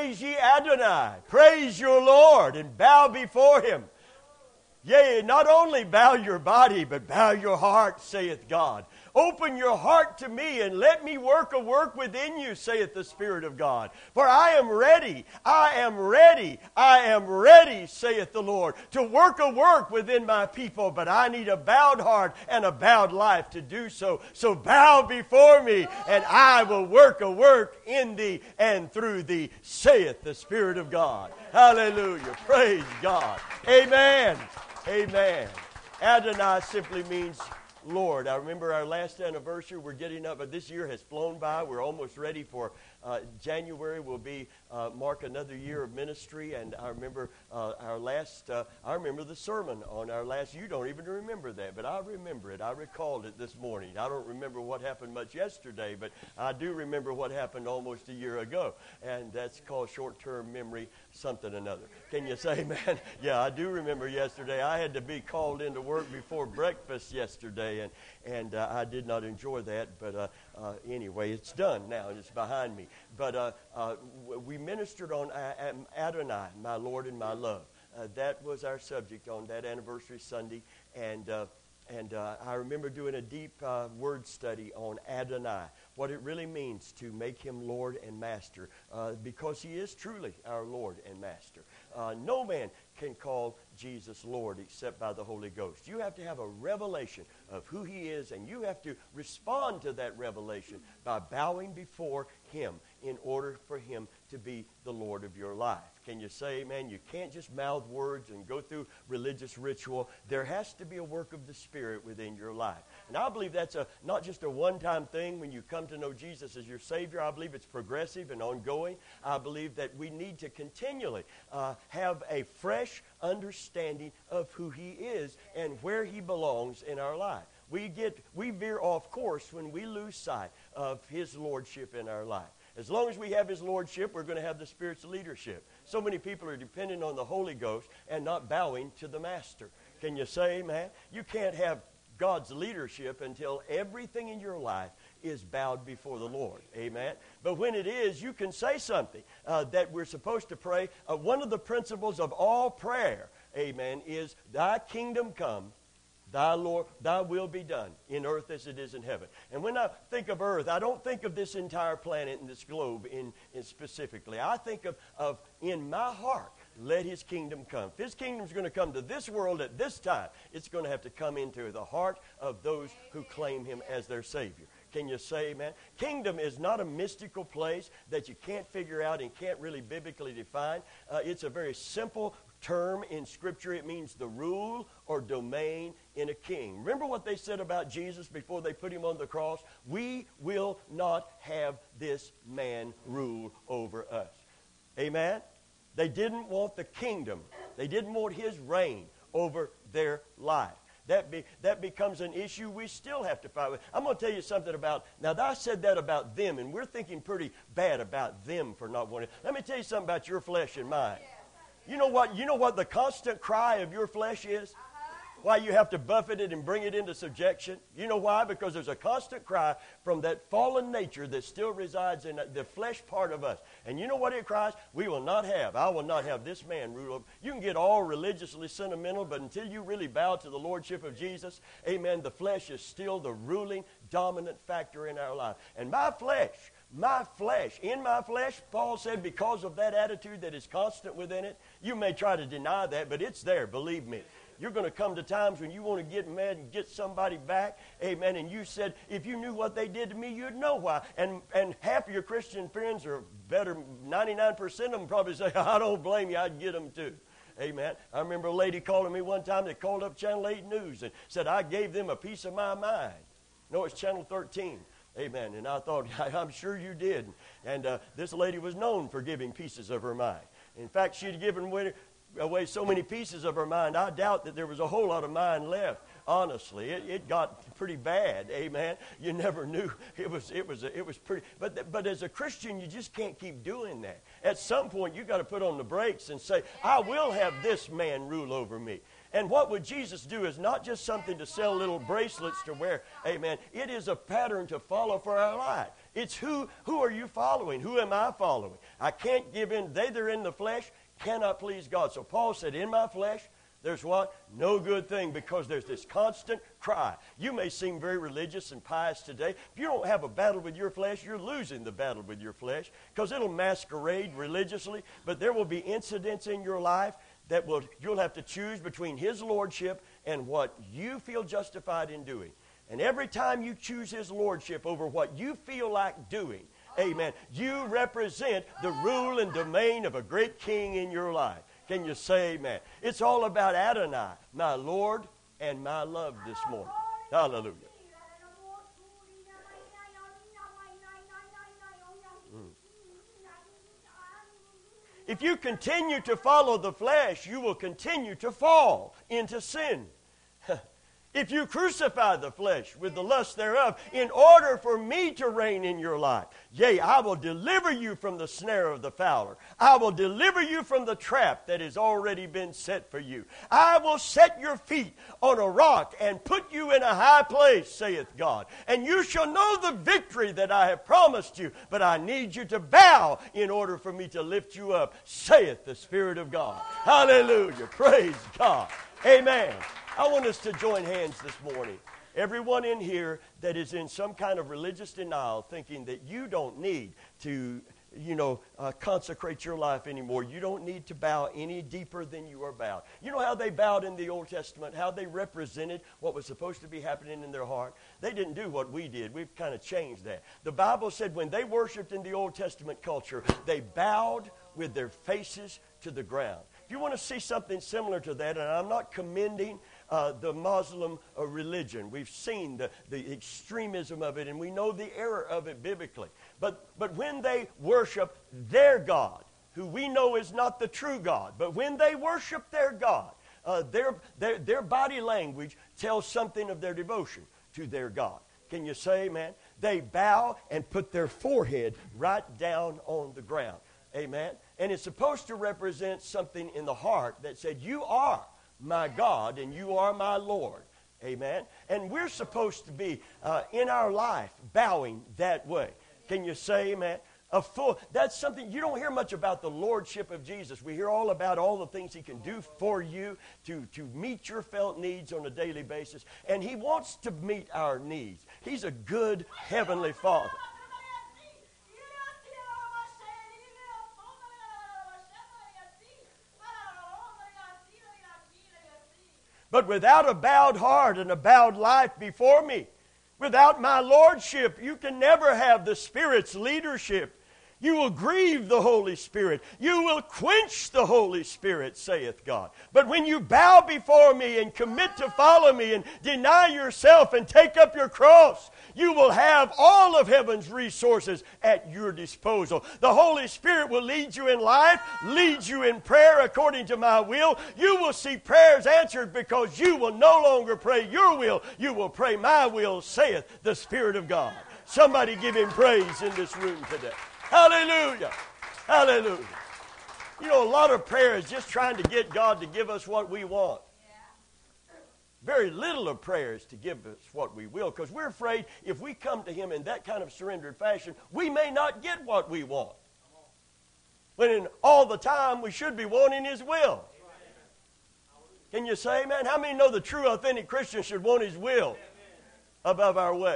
praise ye Adonai. Praise your Lord and bow before him. Yea, not only bow your body, but bow your heart, saith God. Open your heart to me and let me work a work within you, saith the Spirit of God. For I am ready, I am ready, I am ready, saith the Lord, to work a work within my people. But I need a bowed heart and a bowed life to do so. So bow before me and I will work a work in thee and through thee, saith the Spirit of God. Hallelujah. Praise God. Amen. Amen. Adonai simply means Lord. I remember our last anniversary. We're getting up, but this year has flown by. We're almost ready for January will be mark another year of ministry. And I remember I remember the sermon on our last. You don't even remember that, but I remember it. I recalled it this morning. I don't remember what happened much yesterday, but I do remember what happened almost a year ago, and that's called short-term memory something another. Can you say, man? Yeah, I do remember yesterday. I had to be called into work before breakfast yesterday, and I did not enjoy that, but anyway, it's done now, and it's behind me. But we ministered on Adonai, my Lord and my love. That was our subject on that anniversary Sunday, and I remember doing a deep word study on Adonai, what it really means to make him Lord and Master, because he is truly our Lord and Master. No man can call Jesus Lord except by the Holy Ghost. You have to have a revelation of who he is, and you have to respond to that revelation by bowing before him in order for him to be the Lord of your life. Can you say amen? You can't just mouth words and go through religious ritual. There has to be a work of the Spirit within your life. And I believe that's not just a one-time thing when you come to know Jesus as your Savior. I believe it's progressive and ongoing. I believe that we need to continually have a fresh understanding of who he is and where he belongs in our life. We veer off course when we lose sight of his lordship in our life. As long as we have his lordship, we're going to have the Spirit's leadership. So many people are dependent on the Holy Ghost and not bowing to the Master. Can you say amen? You can't have God's leadership until everything in your life is bowed before the Lord. Amen? But when it is, you can say something that we're supposed to pray. One of the principles of all prayer, amen, is thy kingdom come, thy will be done in earth as it is in heaven. And when I think of earth, I don't think of this entire planet and this globe in specifically. I think of in my heart, let his kingdom come. If his kingdom is going to come to this world at this time, it's going to have to come into the heart of those who claim him as their Savior. Can you say amen? Kingdom is not a mystical place that you can't figure out and can't really biblically define. It's a very simple term in Scripture. It means the rule or domain in a king. Remember what they said about Jesus before they put him on the cross? We will not have this man rule over us. Amen? They didn't want the kingdom. They didn't want his reign over their life. That becomes an issue we still have to fight with. I'm going to tell you something about, now I said that about them, and we're thinking pretty bad about them for not wanting. Let me tell you something about your flesh and mine. You know what the constant cry of your flesh is? Why you have to buffet it and bring it into subjection? You know why? Because there's a constant cry from that fallen nature that still resides in the flesh part of us. And you know what it cries? I will not have this man rule over. You can get all religiously sentimental, but until you really bow to the lordship of Jesus, amen, the flesh is still the ruling, dominant factor in our life. And my flesh, Paul said, because of that attitude that is constant within it, you may try to deny that, but it's there, believe me. You're going to come to times when you want to get mad and get somebody back, amen, and you said, if you knew what they did to me, you'd know why. And half of your Christian friends, or better, 99% of them probably say, I don't blame you, I'd get them too. Amen. I remember a lady calling me one time that called up Channel 8 News and said, I gave them a piece of my mind. No, it's Channel 13. Amen. And I thought, I'm sure you did. And this lady was known for giving pieces of her mind. In fact, she'd given away so many pieces of her mind, I doubt that there was a whole lot of mind left. Honestly, it got pretty bad. Amen. You never knew. It was pretty. But as a Christian, you just can't keep doing that. At some point, you got to put on the brakes and say, I will have this man rule over me. And what would Jesus do is not just something to sell little bracelets to wear. Amen. It is a pattern to follow for our life. It's who are you following? Who am I following? I can't give in. They that are in the flesh cannot please God. So Paul said, in my flesh, there's what? No good thing, because there's this constant cry. You may seem very religious and pious today. If you don't have a battle with your flesh, you're losing the battle with your flesh, because it'll masquerade religiously, but there will be incidents in your life that you'll have to choose between His lordship and what you feel justified in doing. And every time you choose His lordship over what you feel like doing, amen, you represent the rule and domain of a great king in your life. Can you say amen? It's all about Adonai, my Lord and my love this morning. Hallelujah. If you continue to follow the flesh, you will continue to fall into sin. If you crucify the flesh with the lust thereof, in order for me to reign in your life, yea, I will deliver you from the snare of the fowler. I will deliver you from the trap that has already been set for you. I will set your feet on a rock and put you in a high place, saith God. And you shall know the victory that I have promised you, but I need you to bow in order for me to lift you up, saith the Spirit of God. Hallelujah. Praise God. Amen. I want us to join hands this morning. Everyone in here that is in some kind of religious denial, thinking that you don't need to, consecrate your life anymore. You don't need to bow any deeper than you are bowed. You know how they bowed in the Old Testament, how they represented what was supposed to be happening in their heart? They didn't do what we did. We've kind of changed that. The Bible said when they worshiped in the Old Testament culture, they bowed with their faces to the ground. If you want to see something similar to that, and I'm not commending the Muslim religion. We've seen the extremism of it, and we know the error of it biblically. But when they worship their God, who we know is not the true God, but when they worship their God, their body language tells something of their devotion to their God. Can you say amen? They bow and put their forehead right down on the ground. Amen? And it's supposed to represent something in the heart that said, you are my God and you are my Lord. Amen? And we're supposed to be in our life bowing that way. Can you say amen? That's something, you don't hear much about the lordship of Jesus. We hear all about all the things He can do for you to meet your felt needs on a daily basis. And He wants to meet our needs. He's a good Heavenly Father. But without a bowed heart and a bowed life before me, without my lordship, you can never have the Spirit's leadership. You will grieve the Holy Spirit. You will quench the Holy Spirit, saith God. But when you bow before me and commit to follow me and deny yourself and take up your cross, you will have all of heaven's resources at your disposal. The Holy Spirit will lead you in life, lead you in prayer according to my will. You will see prayers answered because you will no longer pray your will. You will pray my will, saith the Spirit of God. Somebody give Him praise in this room today. Hallelujah. Hallelujah. You know, a lot of prayer is just trying to get God to give us what we want. Very little of prayer is to give us what we will, because we're afraid if we come to Him in that kind of surrendered fashion, we may not get what we want. When in all the time we should be wanting His will. Can you say amen? How many know the true authentic Christian should want His will above our way?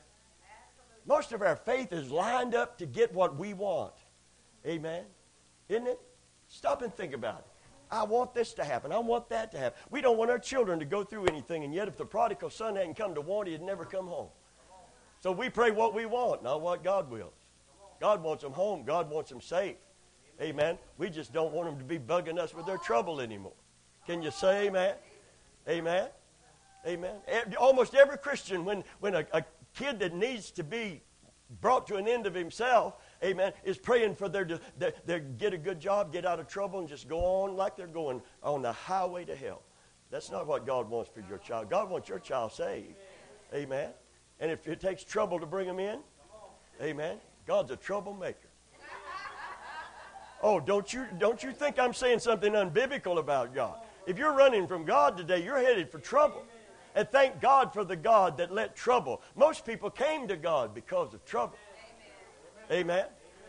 Most of our faith is lined up to get what we want. Amen? Isn't it? Stop and think about it. I want this to happen. I want that to happen. We don't want our children to go through anything, and yet if the prodigal son hadn't come to want, he'd never come home. So we pray what we want, not what God wills. God wants them home. God wants them safe. Amen? We just don't want them to be bugging us with their trouble anymore. Can you say amen? Amen? Amen? Almost every Christian, when a kid that needs to be brought to an end of himself, amen, is praying for their get a good job, get out of trouble, and just go on like they're going on the highway to hell. That's not what God wants for your child. God wants your child saved. Amen. And if it takes trouble to bring them in, amen, God's a troublemaker. Oh, don't you think I'm saying something unbiblical about God? If you're running from God today, you're headed for trouble. And thank God for the God that let trouble. Most people came to God because of trouble. Amen.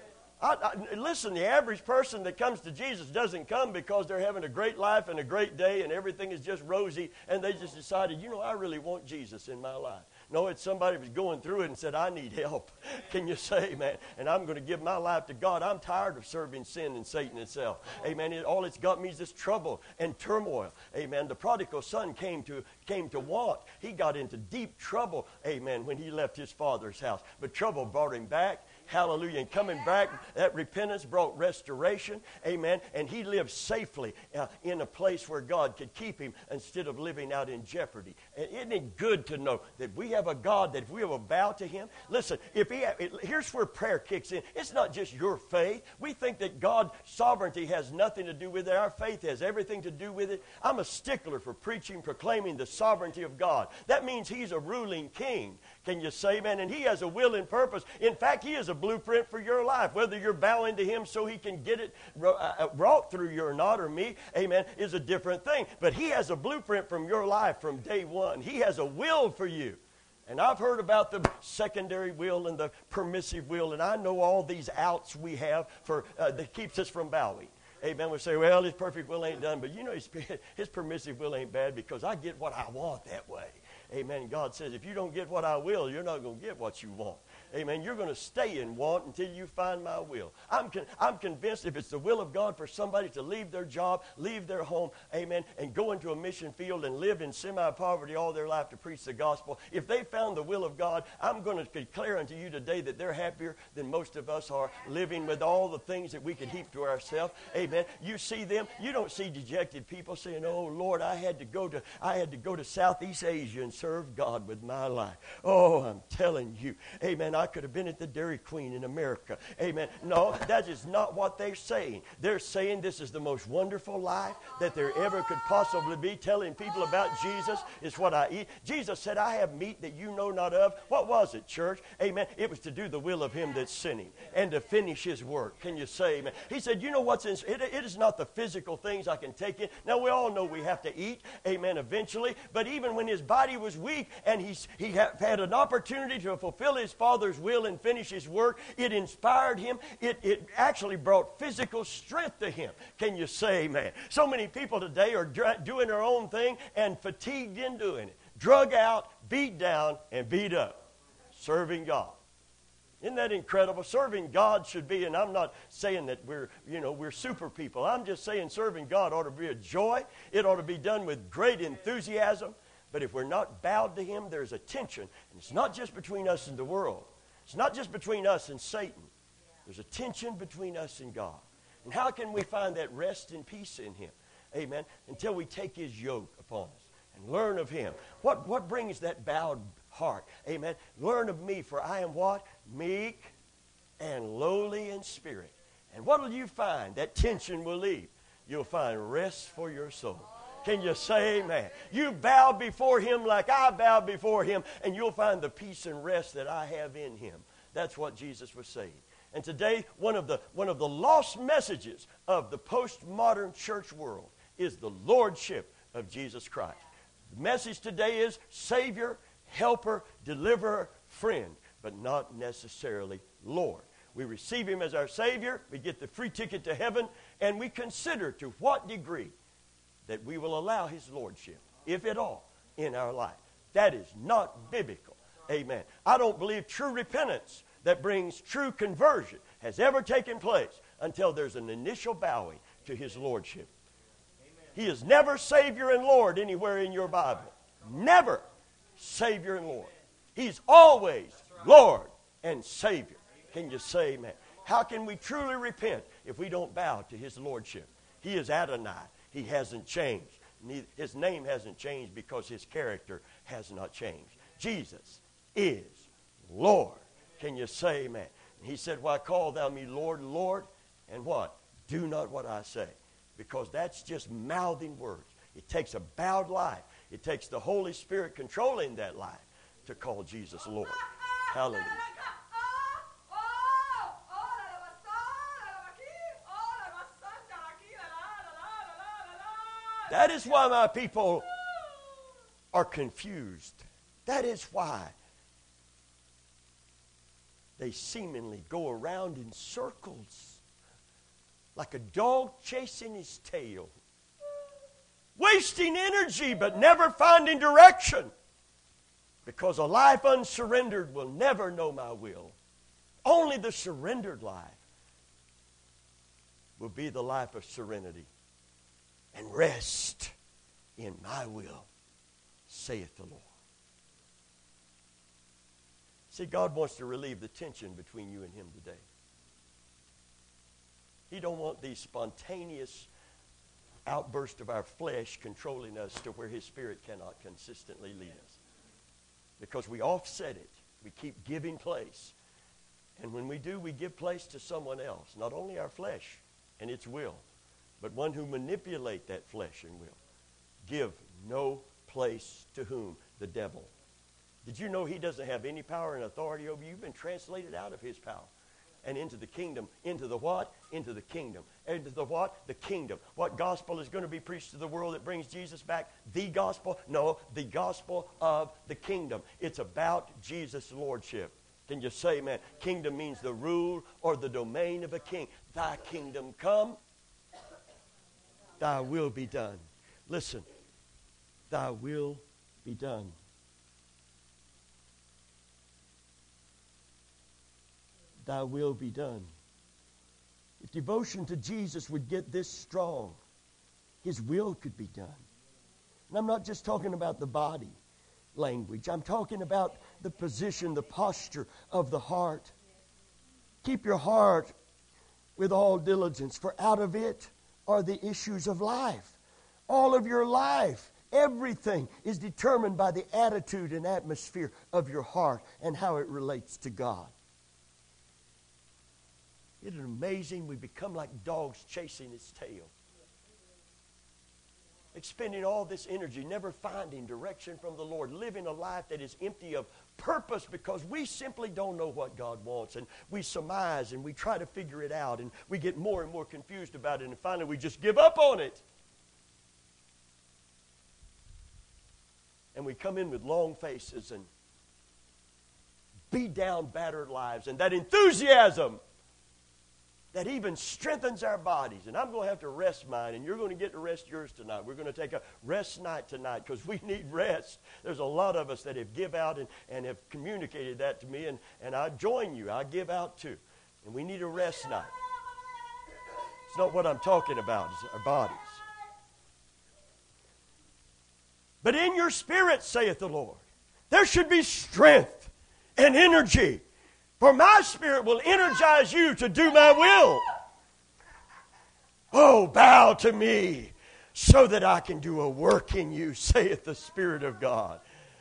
Listen, the average person that comes to Jesus doesn't come because they're having a great life and a great day and everything is just rosy and they just decided, I really want Jesus in my life. No, it's somebody who's going through it and said, I need help. Can you say, man? And I'm going to give my life to God. I'm tired of serving sin and Satan itself. Amen. All it's got me is this trouble and turmoil. Amen. The prodigal son came to want. He got into deep trouble, amen, when he left his father's house. But trouble brought him back. Hallelujah. And coming back, that repentance brought restoration. Amen. And he lived safely in a place where God could keep him instead of living out in jeopardy. And isn't it good to know that we have a God that if we will bow to him? Listen, here's where prayer kicks in. It's not just your faith. We think that God's sovereignty has nothing to do with it. Our faith has everything to do with it. I'm a stickler for preaching, proclaiming the sovereignty of God. That means he's a ruling king. Can you say, man? And he has a will and purpose. In fact, he is a blueprint for your life. Whether you're bowing to him so he can get it wrought through you or not, or me, amen, is a different thing. But he has a blueprint from your life from day one. He has a will for you. And I've heard about the secondary will and the permissive will, and I know all these outs we have that keeps us from bowing. Amen. We say, well, his perfect will ain't done, but his permissive will ain't bad because I get what I want that way. Amen. God says, if you don't get what I will, you're not going to get what you want. Amen. You're going to stay in want until you find my will. I'm convinced if it's the will of God for somebody to leave their job, leave their home, amen, and go into a mission field and live in semi-poverty all their life to preach the gospel, if they found the will of God, I'm going to declare unto you today that they're happier than most of us are, living with all the things that we could heap to ourselves. Amen. You see them, you don't see dejected people saying, oh, Lord, I had to go to Southeast Asia and serve God with my life. Oh, I'm telling you, amen, I could have been at the Dairy Queen in America. Amen. No, that is not what they're saying. They're saying this is the most wonderful life that there ever could possibly be. Telling people about Jesus is what I eat. Jesus said, I have meat that you know not of. What was it, church? Amen. It was to do the will of him that sent him and to finish his work. Can you say amen? He said, you know what's in it is not the physical things I can take in. Now, we all know we have to eat, amen, eventually. But even when his body was weak and he had an opportunity to fulfill his Father's will and finish his work, it inspired him. It actually brought physical strength to him. Can you say amen? So many people today are doing their own thing and fatigued in doing it. Drug out, beat down, and beat up. Serving God. Isn't that incredible? Serving God should be, and I'm not saying that we're super people. I'm just saying serving God ought to be a joy. It ought to be done with great enthusiasm. But if we're not bowed to him, there's a tension. And it's not just between us and the world. It's not just between us and Satan. There's a tension between us and God. And how can we find that rest and peace in him? Amen. Until we take his yoke upon us and learn of him. What brings that bowed heart? Amen. Learn of me, for I am what? Meek and lowly in spirit. And what will you find? That tension will leave. You'll find rest for your soul. Can you say amen? You bow before him like I bow before him, and you'll find the peace and rest that I have in him. That's what Jesus was saying. And today, one of the lost messages of the postmodern church world is the lordship of Jesus Christ. The message today is Savior, Helper, Deliverer, Friend, but not necessarily Lord. We receive him as our Savior, we get the free ticket to heaven, and we consider to what degree that we will allow his lordship, if at all, in our life. That is not biblical. Amen. I don't believe true repentance that brings true conversion has ever taken place until there's an initial bowing to his lordship. Amen. He is never Savior and Lord anywhere in your Bible. Never Savior and Lord. He's always Lord and Savior. Can you say amen? How can we truly repent if we don't bow to his lordship? He is Adonai. He hasn't changed. His name hasn't changed because his character has not changed. Jesus is Lord. Can you say amen? He said, why call thou me Lord, Lord? And what? Do not what I say. Because that's just mouthing words. It takes a bowed life. It takes the Holy Spirit controlling that life to call Jesus Lord. Hallelujah. That is why my people are confused. That is why they seemingly go around in circles like a dog chasing his tail, wasting energy but never finding direction, because a life unsurrendered will never know my will. Only the surrendered life will be the life of serenity and rest in my will, saith the Lord. See, God wants to relieve the tension between you and Him today. He don't want these spontaneous outbursts of our flesh controlling us to where His Spirit cannot consistently lead us. Because we offset it. We keep giving place. And when we do, we give place to someone else. Not only our flesh and its will, but one who manipulate that flesh and will. Give no place to whom? The devil. Did you know he doesn't have any power and authority over you? You've been translated out of his power and into the kingdom. Into the what? Into the kingdom. Into the what? The kingdom. What gospel is going to be preached to the world that brings Jesus back? The gospel? No, the gospel of the kingdom. It's about Jesus' lordship. Can you say, man, kingdom means the rule or the domain of a king. Thy kingdom come, thy will be done. Listen, thy will be done. Thy will be done. If devotion to Jesus would get this strong, His will could be done. And I'm not just talking about the body language. I'm talking about the position, the posture of the heart. Keep your heart with all diligence, for out of it are the issues of life. All of your life, everything is determined by the attitude and atmosphere of your heart and how it relates to God. Isn't it amazing? We become like dogs chasing its tail. Expending all this energy, never finding direction from the Lord, living a life that is empty of purpose because we simply don't know what God wants. And we surmise and we try to figure it out and we get more and more confused about it and finally we just give up on it. And we come in with long faces and beat down, battered lives, and that enthusiasm that even strengthens our bodies. And I'm going to have to rest mine, and you're going to get to rest yours tonight. We're going to take a rest night tonight because we need rest. There's a lot of us that have give out and have communicated that to me, and I join you. I give out too. And we need a rest night. It's not what I'm talking about. It's our bodies. But in your spirit, saith the Lord, there should be strength and energy. For my spirit will energize you to do my will. Oh, bow to me so that I can do a work in you, saith the Spirit of God.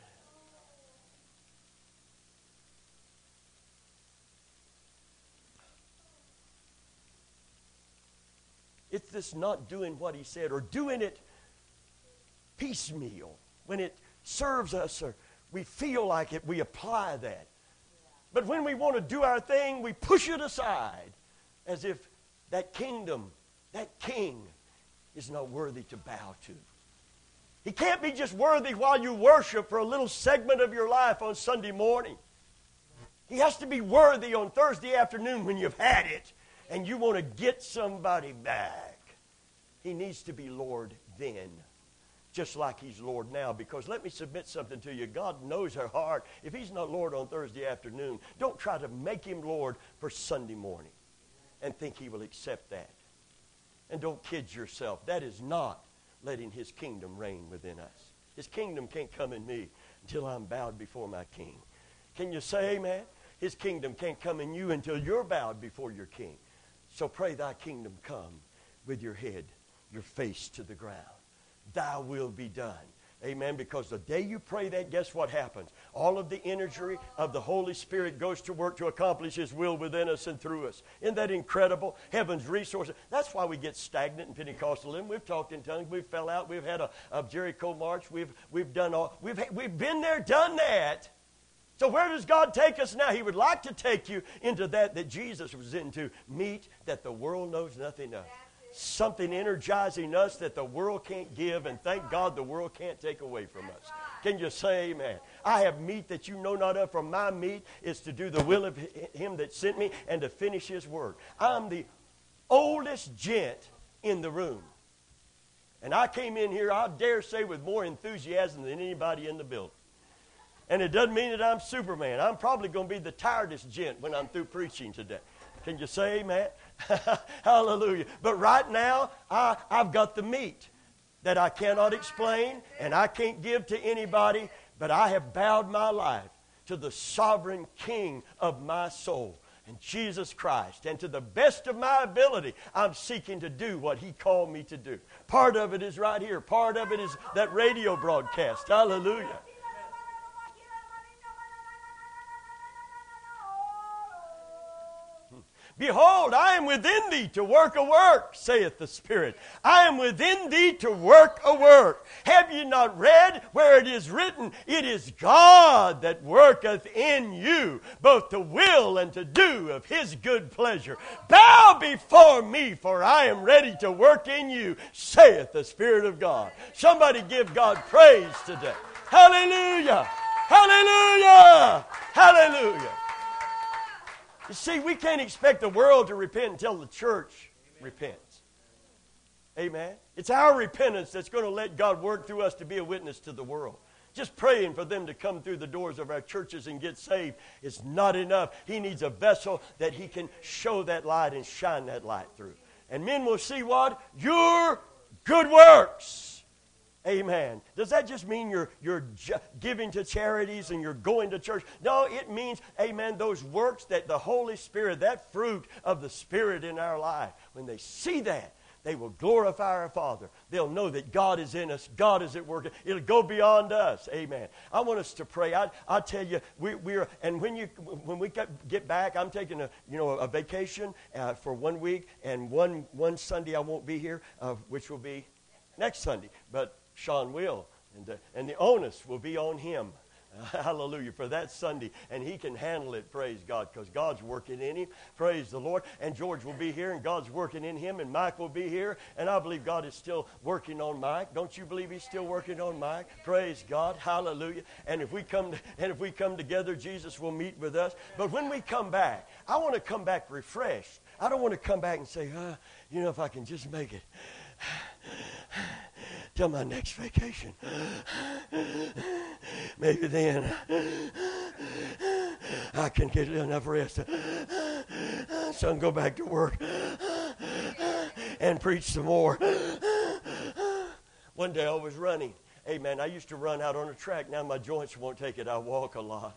It's this not doing what He said or doing it piecemeal. When it serves us or we feel like it, we apply that. But when we want to do our thing, we push it aside as if that kingdom, that king, is not worthy to bow to. He can't be just worthy while you worship for a little segment of your life on Sunday morning. He has to be worthy on Thursday afternoon when you've had it and you want to get somebody back. He needs to be Lord then. Just like He's Lord now. Because let me submit something to you. God knows our heart. If He's not Lord on Thursday afternoon, don't try to make Him Lord for Sunday morning and think He will accept that. And don't kid yourself. That is not letting His kingdom reign within us. His kingdom can't come in me until I'm bowed before my King. Can you say amen? His kingdom can't come in you until you're bowed before your King. So pray, thy kingdom come, with your head, your face to the ground. Thy will be done. Amen. Because the day you pray that, guess what happens? All of the energy of the Holy Spirit goes to work to accomplish His will within us and through us. Isn't that incredible? Heaven's resources. That's why we get stagnant in Pentecostalism. We've talked in tongues. We've fell out. We've had a Jericho march. We've done all. We've been there, done that. So where does God take us now? He would like to take you into that Jesus was into. Meat that the world knows nothing of. something energizing us that the world can't give, and thank God the world can't take away from us. Can you say amen? I have meat that you know not of, for my meat is to do the will of him that sent me and to finish his work. I'm the oldest gent in the room. And I came in here, I dare say, with more enthusiasm than anybody in the building. And it doesn't mean that I'm Superman. I'm probably going to be the tiredest gent when I'm through preaching today. Can you say amen? Hallelujah. But right now, I've got the meat that I cannot explain and I can't give to anybody, but I have bowed my life to the sovereign King of my soul, and Jesus Christ. And to the best of my ability, I'm seeking to do what he called me to do. Part of it is right here. Part of it is that radio broadcast. Hallelujah. Behold, I am within thee to work a work, saith the Spirit. I am within thee to work a work. Have ye not read where it is written, it is God that worketh in you, both to will and to do of his good pleasure. Bow before me, for I am ready to work in you, saith the Spirit of God. Somebody give God praise today. Hallelujah! Hallelujah! Hallelujah! You see, we can't expect the world to repent until the church repents. Amen? It's our repentance that's going to let God work through us to be a witness to the world. Just praying for them to come through the doors of our churches and get saved is not enough. He needs a vessel that he can show that light and shine that light through. And men will see what? Your good works. Amen. Does that just mean you're giving to charities and you're going to church? No, it means, amen, those works that the Holy Spirit, that fruit of the Spirit in our life, when they see that, they will glorify our Father. They'll know that God is in us. God is at work. It'll go beyond us. Amen. I want us to pray. I tell you, we're and when we get back, I'm taking a vacation for 1 week, and one Sunday I won't be here, which will be next Sunday. But Sean will, and the onus will be on him. Hallelujah, for that Sunday. And he can handle it, praise God, because God's working in him. Praise the Lord. And George will be here, and God's working in him, and Mike will be here. And I believe God is still working on Mike. Don't you believe he's still working on Mike? Praise God. Hallelujah. And if we come together, Jesus will meet with us. But when we come back, I want to come back refreshed. I don't want to come back and say, if I can just make it till my next vacation, maybe then I can get enough rest so I can go back to work and preach some more. One day I was running. Amen. I used to run out on a track. Now my joints won't take it. I walk a lot.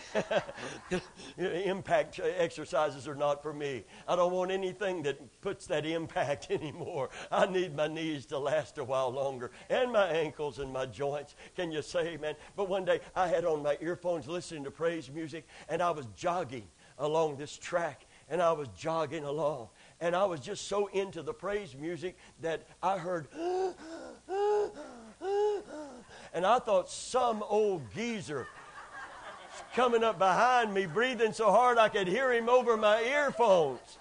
Impact exercises are not for me. I don't want anything that puts that impact anymore. I need my knees to last a while longer, and my ankles and my joints. Can you say amen? But one day I had on my earphones listening to praise music, and I was jogging along this track, and I was jogging along, and I was just so into the praise music that I heard and I thought some old geezer coming up behind me, breathing so hard I could hear him over my earphones.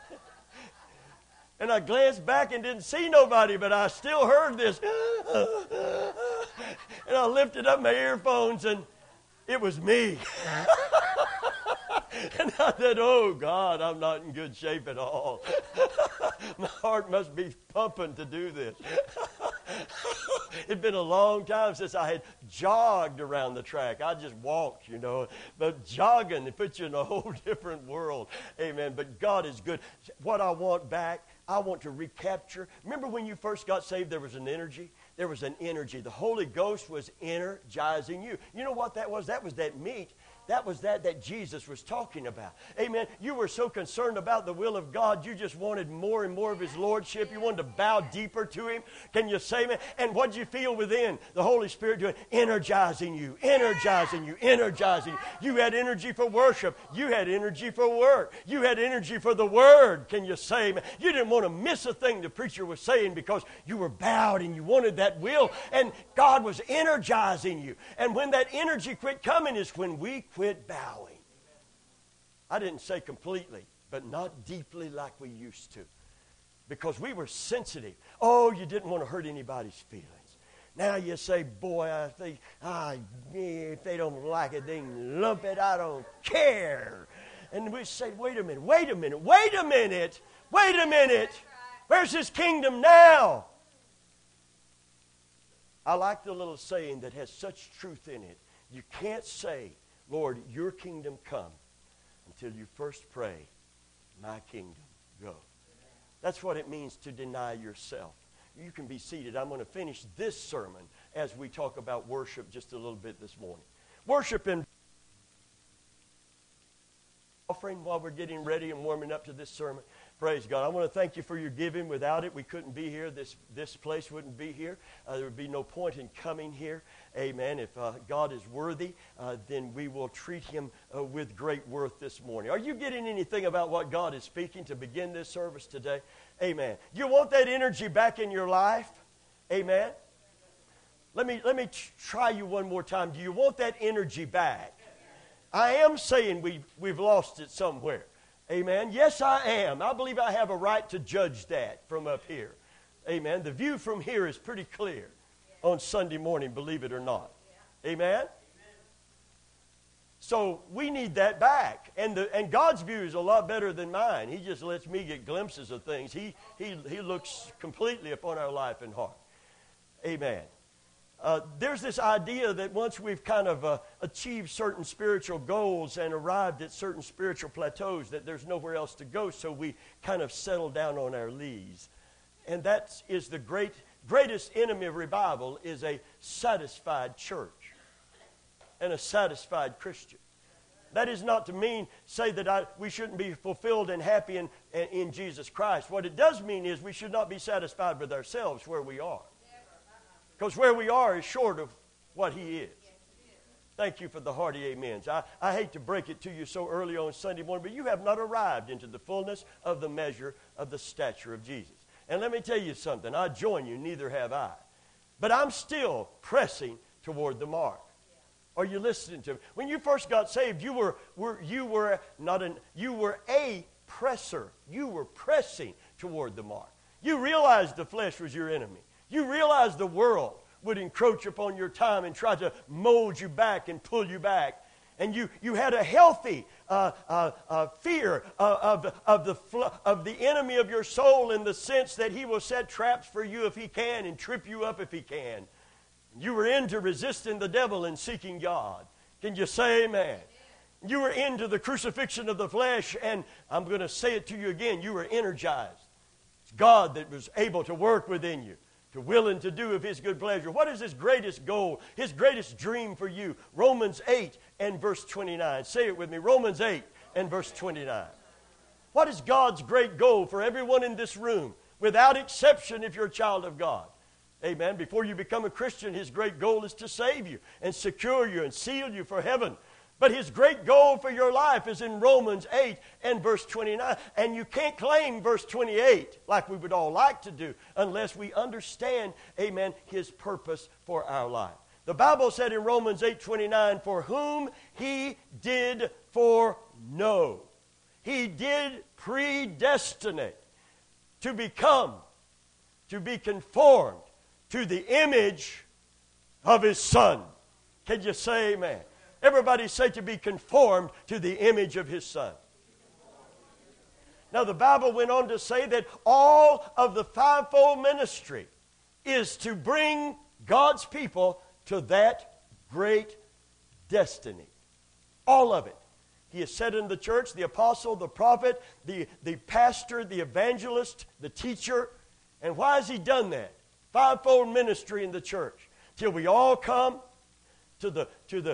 And I glanced back and didn't see nobody, but I still heard this. And I lifted up my earphones, and it was me. And I said, oh, God, I'm not in good shape at all. My heart must be pumping to do this. It'd been a long time since I had jogged around the track. I just walked, But jogging, it puts you in a whole different world. Amen. But God is good. What I want back, I want to recapture. Remember when you first got saved, there was an energy? There was an energy. The Holy Ghost was energizing you. You know what that was? That was that meat. That was that Jesus was talking about. Amen. You were so concerned about the will of God, you just wanted more and more of His Lordship. You wanted to bow deeper to Him. Can you say amen? And what did you feel within? The Holy Spirit doing? Energizing you, energizing you, energizing you. You had energy for worship. You had energy for work. You had energy for the Word. Can you say amen? You didn't want to miss a thing the preacher was saying because you were bowed and you wanted that will. And God was energizing you. And when that energy quit coming is when we quit bowing. I didn't say completely, but not deeply like we used to. because we were sensitive. Oh, you didn't want to hurt anybody's feelings. Now you say, boy, I think, if they don't like it, they can lump it. I don't care. And we say, wait a minute. Where's his kingdom now? I like the little saying that has such truth in it. You can't say, Lord, your kingdom come until you first pray, my kingdom go. That's what it means to deny yourself. You can be seated. I'm going to finish this sermon as we talk about worship just a little bit this morning. Worship and offering while we're getting ready and warming up to this sermon. Praise God. I want to thank you for your giving. Without it, we couldn't be here. This place wouldn't be here. There would be no point in coming here. Amen. If God is worthy, then we will treat him with great worth this morning. Are you getting anything about what God is speaking to begin this service today? Amen. Do you want that energy back in your life? Amen. Let me try you one more time. Do you want that energy back? I am saying we've lost it somewhere. Amen. Yes, I am. I believe I have a right to judge that from up here. Amen. The view from here is pretty clear on Sunday morning, believe it or not. Amen. So we need that back. And God's view is a lot better than mine. He just lets me get glimpses of things. He looks completely upon our life and heart. Amen. There's this idea that once we've kind of achieved certain spiritual goals and arrived at certain spiritual plateaus, that there's nowhere else to go, so we kind of settle down on our lees. And that is the greatest enemy of revival is a satisfied church and a satisfied Christian. That is not to say that we shouldn't be fulfilled and happy in Jesus Christ. What it does mean is we should not be satisfied with ourselves where we are. Because where we are is short of what he is. Thank you for the hearty amens. I hate to break it to you so early on Sunday morning, but you have not arrived into the fullness of the measure of the stature of Jesus. And let me tell you something. I join you, neither have I. But I'm still pressing toward the mark. Are you listening to me? When you first got saved, you were a presser. You were pressing toward the mark. You realized the flesh was your enemy. You realized the world would encroach upon your time and try to mold you back and pull you back. And you had a healthy fear of the enemy of your soul in the sense that he will set traps for you if he can and trip you up if he can. You were into resisting the devil and seeking God. Can you say amen? You were into the crucifixion of the flesh, and I'm going to say it to you again, you were energized. It's God that was able to work within you, to will and to do of his good pleasure. What is his greatest goal, his greatest dream for you? Romans 8 and verse 29. Say it with me. Romans 8 and verse 29. What is God's great goal for everyone in this room, without exception if you're a child of God? Amen. Before you become a Christian, his great goal is to save you and secure you and seal you for heaven. But his great goal for your life is in Romans 8 and verse 29. And you can't claim verse 28 like we would all like to do unless we understand, amen, his purpose for our life. The Bible said in Romans 8:29, for whom he did foreknow, he did predestinate to become, to be conformed to the image of his Son. Can you say amen? Everybody say to be conformed to the image of his Son. Now the Bible went on to say that all of the fivefold ministry is to bring God's people to that great destiny. All of it. He has said in the church, the apostle, the prophet, the pastor, the evangelist, the teacher. And why has he done that? Fivefold ministry in the church. Till we all come to the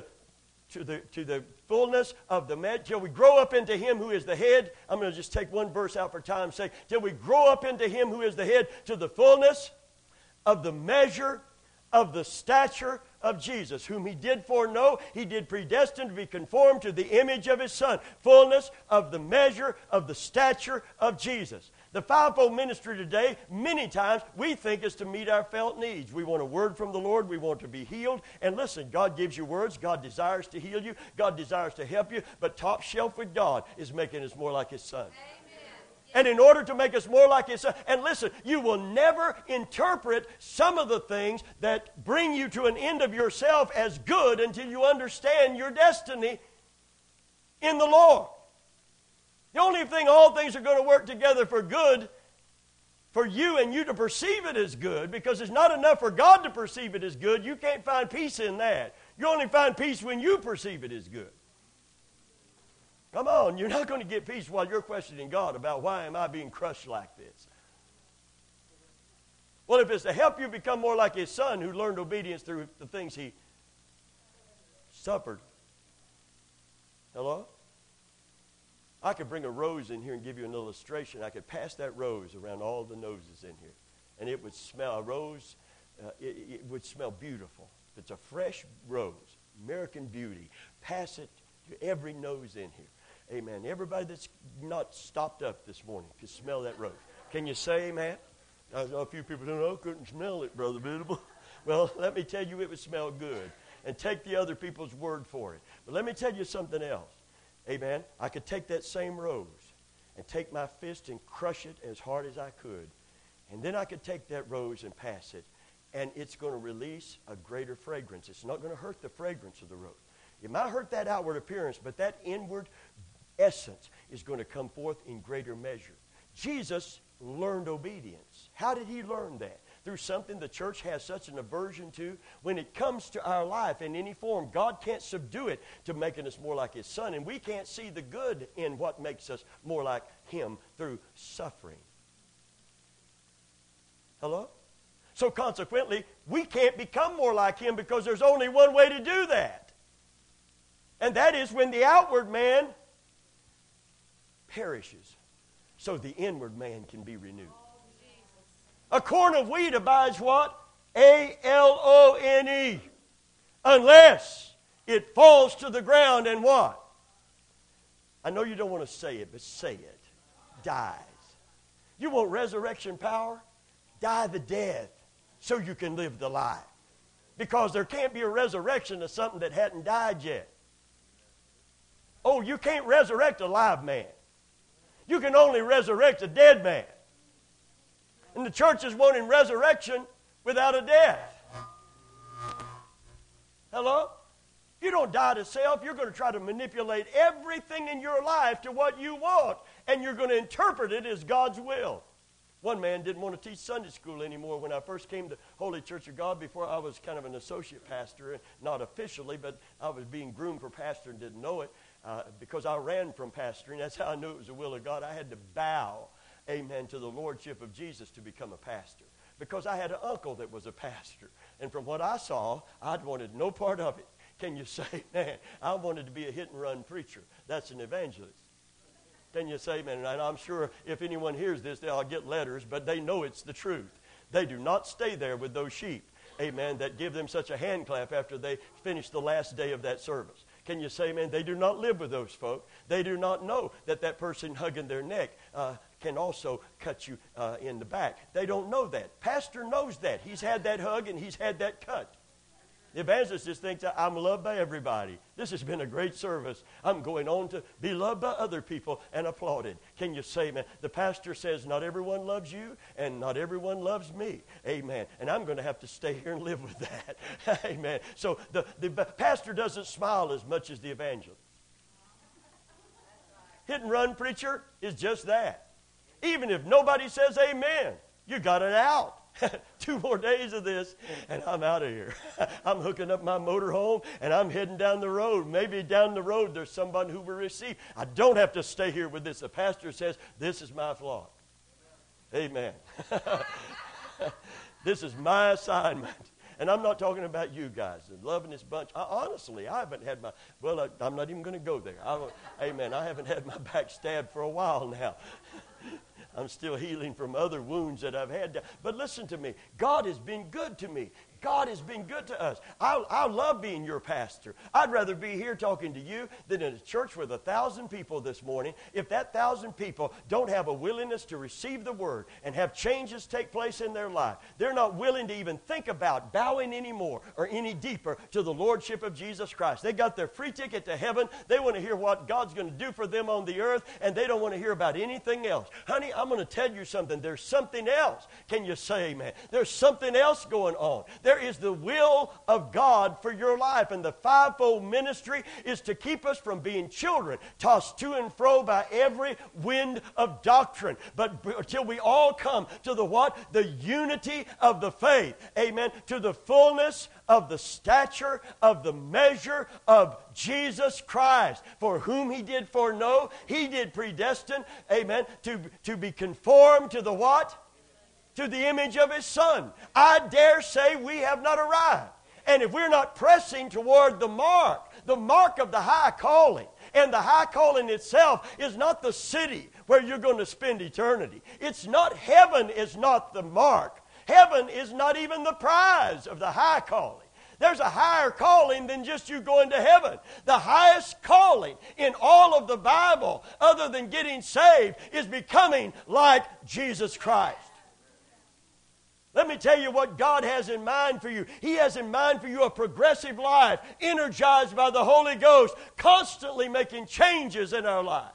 fullness of the measure, till we grow up into him who is the head. I'm going to just take one verse out for time's sake. Till we grow up into him who is the head, to the fullness of the measure of the stature of Jesus, whom he did foreknow, he did predestine to be conformed to the image of his Son. Fullness of the measure of the stature of Jesus. The fivefold ministry today, many times, we think is to meet our felt needs. We want a word from the Lord. We want to be healed. And listen, God gives you words. God desires to heal you. God desires to help you. But top shelf with God is making us more like his Son. And in order to make us more like His Son, and listen, you will never interpret some of the things that bring you to an end of yourself as good until you understand your destiny in the Lord. The only thing, all things are going to work together for good for you and you to perceive it as good, because it's not enough for God to perceive it as good. You can't find peace in that. You only find peace when you perceive it as good. Come on, you're not going to get peace while you're questioning God about why am I being crushed like this. Well, if it's to help you become more like His Son who learned obedience through the things He suffered. Hello? I could bring a rose in here and give you an illustration. I could pass that rose around all the noses in here, and it would smell, a rose, it would smell beautiful. If it's a fresh rose, American Beauty, pass it to every nose in here. Amen. Everybody that's not stopped up this morning can smell that rose. Can you say amen? I know a few people don't know, I couldn't smell it, Brother Venable. Well, let me tell you, it would smell good. And take the other people's word for it. But let me tell you something else. Amen. I could take that same rose and take my fist and crush it as hard as I could. And then I could take that rose and pass it. And it's going to release a greater fragrance. It's not going to hurt the fragrance of the rose. It might hurt that outward appearance, but that inward essence is going to come forth in greater measure. Jesus learned obedience. How did He learn that? Through something the church has such an aversion to. When it comes to our life in any form, God can't subdue it to making us more like His Son. And we can't see the good in what makes us more like Him through suffering. Hello? So consequently, we can't become more like Him because there's only one way to do that. And that is when the outward man perishes, so the inward man can be renewed. A corn of wheat abides what? A-L-O-N-E. Unless it falls to the ground and what? I know you don't want to say it, but say it. Dies. You want resurrection power? Die the death so you can live the life. Because there can't be a resurrection of something that hadn't died yet. Oh, you can't resurrect a live man. You can only resurrect a dead man. And the church is wanting resurrection without a death. Hello? You don't die to self. You're going to try to manipulate everything in your life to what you want. And you're going to interpret it as God's will. One man didn't want to teach Sunday school anymore when I first came to Holy Church of God. Before I was kind of an associate pastor, not officially, but I was being groomed for pastor and didn't know it. Because I ran from pastoring. That's how I knew it was the will of God. I had to bow, amen, to the lordship of Jesus to become a pastor. Because I had an uncle that was a pastor. And from what I saw, I wanted no part of it. Can you say, man, I wanted to be a hit-and-run preacher. That's an evangelist. Can you say, man, and I'm sure if anyone hears this, they'll get letters, but they know it's the truth. They do not stay there with those sheep, amen, that give them such a hand clap after they finish the last day of that service. Can you say, man, they do not live with those folk. They do not know that that person hugging their neck can also cut you in the back. They don't know that. Pastor knows that. He's had that hug and he's had that cut. The evangelist just thinks, I'm loved by everybody. This has been a great service. I'm going on to be loved by other people and applauded. Can you say, man? The pastor says, not everyone loves you and not everyone loves me. Amen. And I'm going to have to stay here and live with that. Amen. So the pastor doesn't smile as much as the evangelist. Hit and run preacher is just that. Even if nobody says amen, you got it out. 2 more days of this, and I'm out of here. I'm hooking up my motor home, and I'm heading down the road. Maybe down the road there's somebody who will receive. I don't have to stay here with this. The pastor says, this is my flock. Amen. This is my assignment. And I'm not talking about you guys. Loving this bunch. Honestly, I haven't had my, I'm not even going to go there. Amen. I haven't had my back stabbed for a while now. I'm still healing from other wounds that I've had. But listen to me. God has been good to me. God has been good to us. I love being your pastor. I'd rather be here talking to you than in a church with 1,000 people this morning. If that 1,000 people don't have a willingness to receive the word and have changes take place in their life, they're not willing to even think about bowing anymore or any deeper to the Lordship of Jesus Christ. They got their free ticket to heaven. They want to hear what God's going to do for them on the earth, and they don't want to hear about anything else. Honey, I'm going to tell you something. There's something else. Can you say amen? There's something else going on. There is the will of God for your life, and the fivefold ministry is to keep us from being children, tossed to and fro by every wind of doctrine. But until we all come to the what? The unity of the faith. Amen. To the fullness of the stature of the measure of Jesus Christ, for whom he did foreknow, he did predestine, amen, to be conformed to the what? To the image of his Son. I dare say we have not arrived. And if we're not pressing toward the mark of the high calling, and the high calling itself is not the city where you're going to spend eternity. It's not, heaven is not the mark. Heaven is not even the prize of the high calling. There's a higher calling than just you going to heaven. The highest calling in all of the Bible, other than getting saved, is becoming like Jesus Christ. Let me tell you what God has in mind for you. He has in mind for you a progressive life, energized by the Holy Ghost, constantly making changes in our life.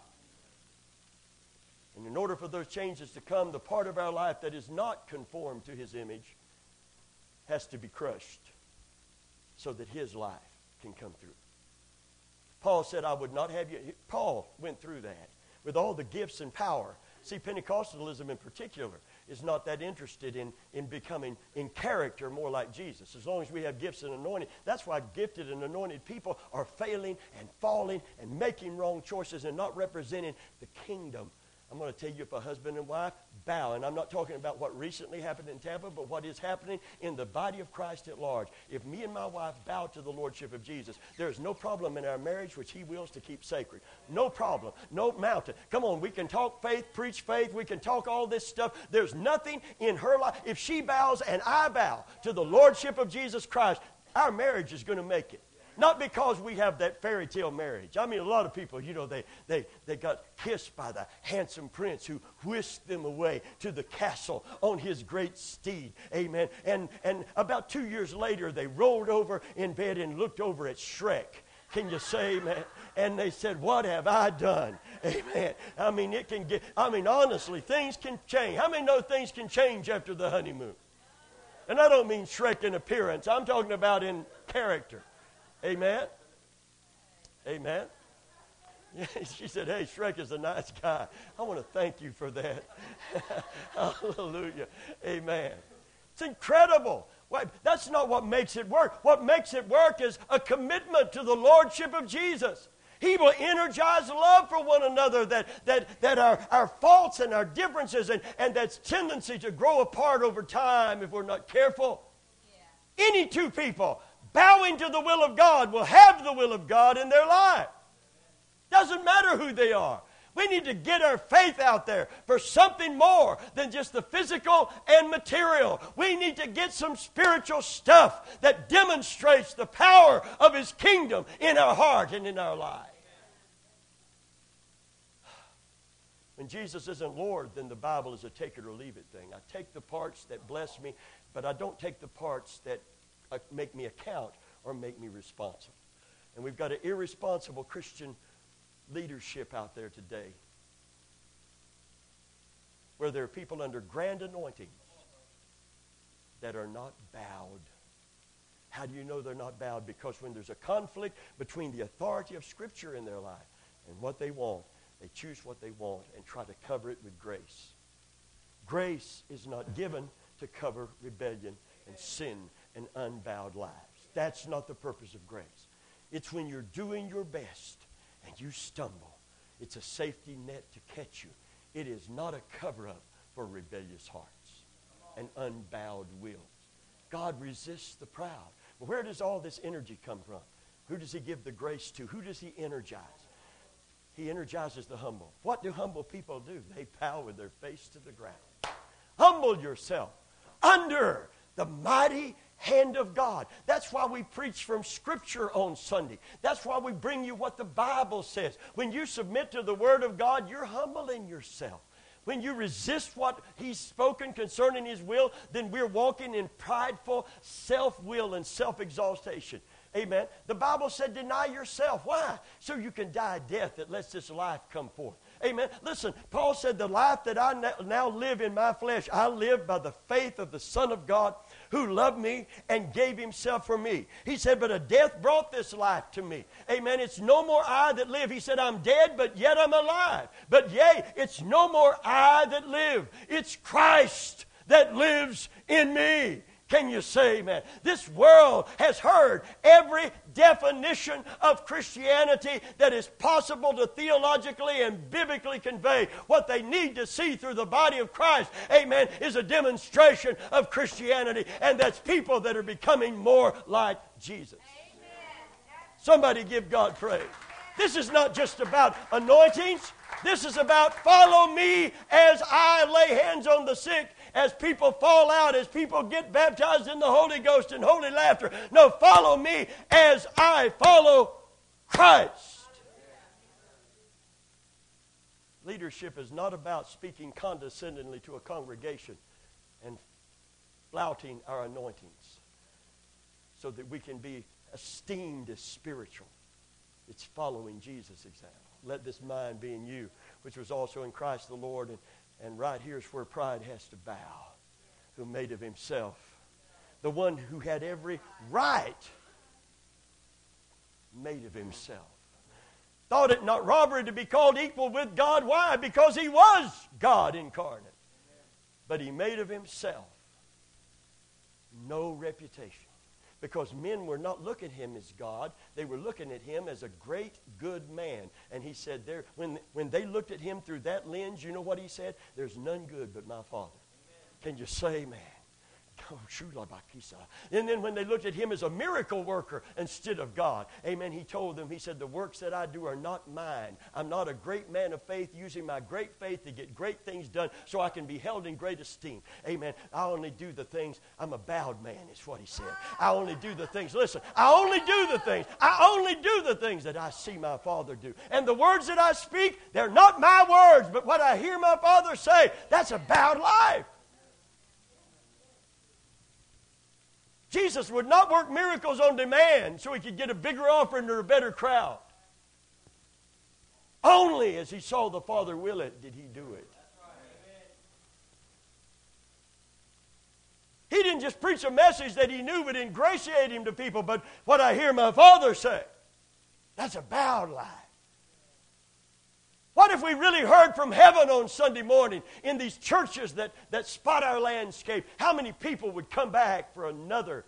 And in order for those changes to come, the part of our life that is not conformed to his image has to be crushed so that his life can come through. Paul said, I would not have you. Paul went through that with all the gifts and power. See, Pentecostalism in particular is not that interested in becoming in character more like Jesus. As long as we have gifts and anointing, that's why gifted and anointed people are failing and falling and making wrong choices and not representing the kingdom. I'm going to tell you, if a husband and wife bow, and I'm not talking about what recently happened in Tampa, but what is happening in the body of Christ at large. If me and my wife bow to the Lordship of Jesus, there's no problem in our marriage which he wills to keep sacred. No problem. No mountain. Come on, we can talk faith, preach faith, we can talk all this stuff. There's nothing in her life. If she bows and I bow to the Lordship of Jesus Christ, our marriage is going to make it. Not because we have that fairy tale marriage. I mean, a lot of people, you know, they got kissed by the handsome prince who whisked them away to the castle on his great steed. Amen. And about 2 years later, they rolled over in bed and looked over at Shrek. Can you say amen? And they said, what have I done? Amen. I mean, honestly, things can change. How many know things can change after the honeymoon? And I don't mean Shrek in appearance. I'm talking about in character. Amen? Amen? Yeah, she said, hey, Shrek is a nice guy. I want to thank you for that. Hallelujah. Amen. It's incredible. That's not what makes it work. What makes it work is a commitment to the Lordship of Jesus. He will energize love for one another, that our faults and our differences and that tendency to grow apart over time if we're not careful. Yeah. Any two people bowing to the will of God will have the will of God in their life. Doesn't matter who they are. We need to get our faith out there for something more than just the physical and material. We need to get some spiritual stuff that demonstrates the power of his kingdom in our heart and in our life. When Jesus isn't Lord, then the Bible is a take it or leave it thing. I take the parts that bless me, but I don't take the parts that make me account or make me responsible. And we've got an irresponsible Christian leadership out there today where there are people under grand anointings that are not bowed. How do you know they're not bowed? Because when there's a conflict between the authority of Scripture in their life and what they want, they choose what they want and try to cover it with grace. Grace is not given to cover rebellion and sin and unbowed lives. That's not the purpose of grace. It's when you're doing your best and you stumble. It's a safety net to catch you. It is not a cover-up for rebellious hearts and unbowed wills. God resists the proud. But where does all this energy come from? Who does he give the grace to? Who does he energize? He energizes the humble. What do humble people do? They bow with their face to the ground. Humble yourself under the mighty hand of God. That's why we preach from Scripture on Sunday. That's why we bring you what the Bible says. When you submit to the Word of God, you're humbling yourself. When you resist what He's spoken concerning His will, then we're walking in prideful self-will and self-exaltation. Amen. The Bible said, deny yourself. Why? So you can die a death that lets this life come forth. Amen. Listen, Paul said, the life that I now live in my flesh, I live by the faith of the Son of God who loved me and gave Himself for me. He said, but a death brought this life to me. Amen. It's no more I that live. He said, I'm dead, but yet I'm alive. But yea, it's no more I that live. It's Christ that lives in me. Can you say amen? This world has heard every definition of Christianity that is possible to theologically and biblically convey. What they need to see through the body of Christ, amen, is a demonstration of Christianity. And that's people that are becoming more like Jesus. Somebody give God praise. This is not just about anointings. This is about follow me as I lay hands on the sick, as people fall out, as people get baptized in the Holy Ghost and holy laughter. No, follow me as I follow Christ. Leadership is not about speaking condescendingly to a congregation and flouting our anointings so that we can be esteemed as spiritual. It's following Jesus' example. Let this mind be in you, which was also in Christ the Lord. And right here is where pride has to bow, who made of Himself. The one who had every right made of Himself. Thought it not robbery to be called equal with God. Why? Because He was God incarnate. But He made of Himself no reputation. Because men were not looking at Him as God. They were looking at Him as a great, good man. And He said, when they looked at Him through that lens, you know what He said? There's none good but my Father. Amen. Can you say amen? And then when they looked at Him as a miracle worker instead of God, amen, He told them, He said, the works that I do are not mine. I'm not a great man of faith using my great faith to get great things done so I can be held in great esteem. Amen. I only do the things, I'm a bowed man is what He said. I only do the things, listen, I only do the things that I see my Father do. And the words that I speak, they're not my words, but what I hear my Father say. That's a bowed life. Jesus would not work miracles on demand so He could get a bigger offering or a better crowd. Only as He saw the Father will it did He do it. He didn't just preach a message that He knew would ingratiate Him to people, but what I hear my Father say. That's a bowed life. What if we really heard from heaven on Sunday morning in these churches that spot our landscape? How many people would come back for another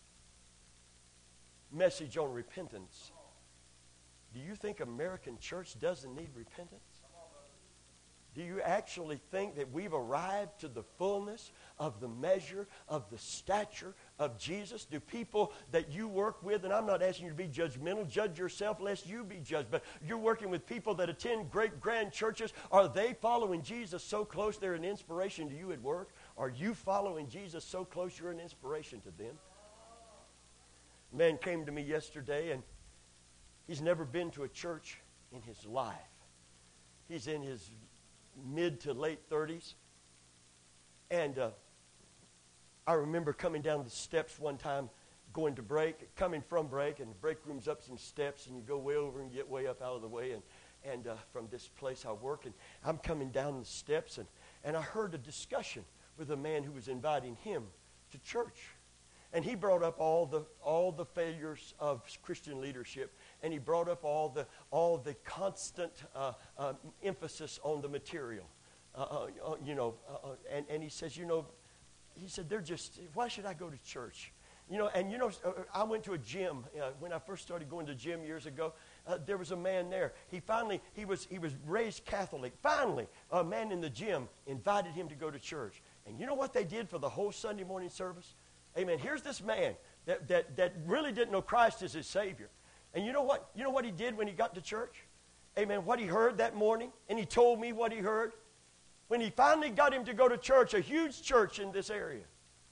message on repentance? Do you think American church doesn't need repentance? Do you actually think that we've arrived to the fullness of the measure of the stature of Jesus? Do people that you work with, and I'm not asking you to be judgmental, judge yourself lest you be judged, but you're working with people that attend great grand churches. Are they following Jesus so close they're an inspiration to you at work? Are you following Jesus so close you're an inspiration to them? A man came to me yesterday, and he's never been to a church in his life. He's in his mid to late 30s. And I remember coming down the steps one time, going to break, coming from break, and the break room's up some steps, and you go way over and get way up out of the way, and from this place I work, and I'm coming down the steps, and I heard a discussion with a man who was inviting him to church. And he brought up all the failures of Christian leadership, and he brought up all the constant emphasis on the material, and he says, he said, they're just, why should I go to church? I went to a gym when I first started going to gym years ago. There was a man there. He was raised Catholic. Finally, a man in the gym invited him to go to church. And you know what they did for the whole Sunday morning service? Amen. Here's this man that really didn't know Christ as his Savior. And you know what? You know what he did when he got to church? Amen. What he heard that morning, and he told me what he heard. When he finally got him to go to church, a huge church in this area,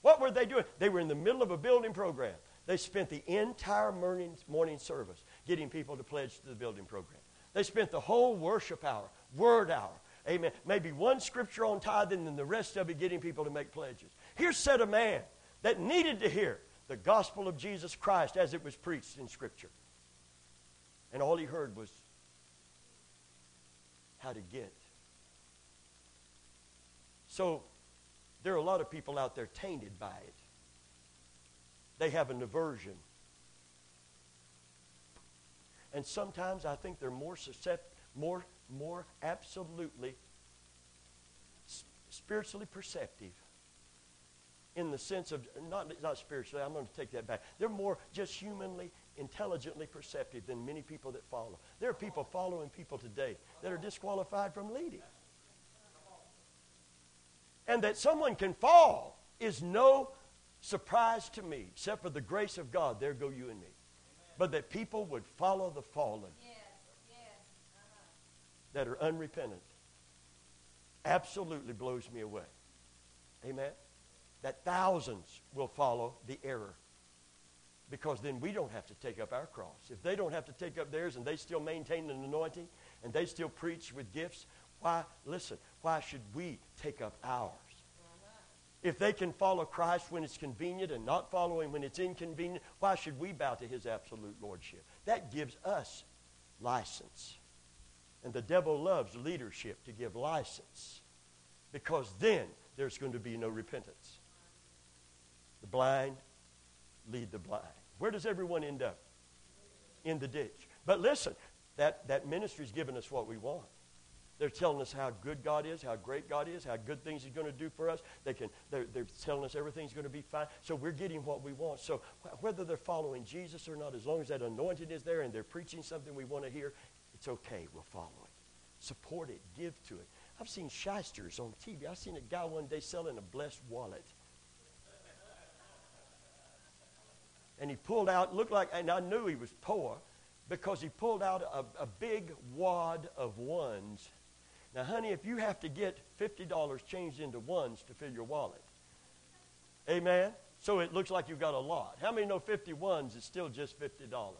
What were they doing? They were in the middle of a building program. They spent the entire morning service getting people to pledge to the building program. They spent the whole worship hour, word hour, amen, maybe one scripture on tithing and the rest of it getting people to make pledges. Here sat a man that needed to hear the gospel of Jesus Christ as it was preached in Scripture. And all he heard was how to get. So there are a lot of people out there tainted by it. They have an aversion. And sometimes I think they're more absolutely spiritually perceptive, in the sense of, not spiritually, I'm going to take that back. They're more just humanly, intelligently perceptive than many people that follow. There are people following people today that are disqualified from leading. And that someone can fall is no surprise to me, except for the grace of God. There go you and me. But that people would follow the fallen that are unrepentant absolutely blows me away. Amen? That thousands will follow the error, because then we don't have to take up our cross. If they don't have to take up theirs and they still maintain an anointing and they still preach with gifts, why should we take up ours? If they can follow Christ when it's convenient and not follow Him when it's inconvenient, why should we bow to His absolute lordship? That gives us license. And the devil loves leadership to give license, because then there's going to be no repentance. The blind lead the blind. Where does everyone end up? In the ditch. But listen, that ministry's given us what we want. They're telling us how good God is, how great God is, how good things He's going to do for us. They're telling us everything's going to be fine. So we're getting what we want. So whether they're following Jesus or not, as long as that anointing is there and they're preaching something we want to hear, it's okay. We'll follow it. Support it. Give to it. I've seen shysters on TV. I've seen a guy one day selling a blessed wallet. And he pulled out, looked like, and I knew he was poor, because he pulled out a big wad of ones. Now, honey, if you have to get $50 changed into ones to fill your wallet, amen? So it looks like you've got a lot. How many know 50 ones is still just $50?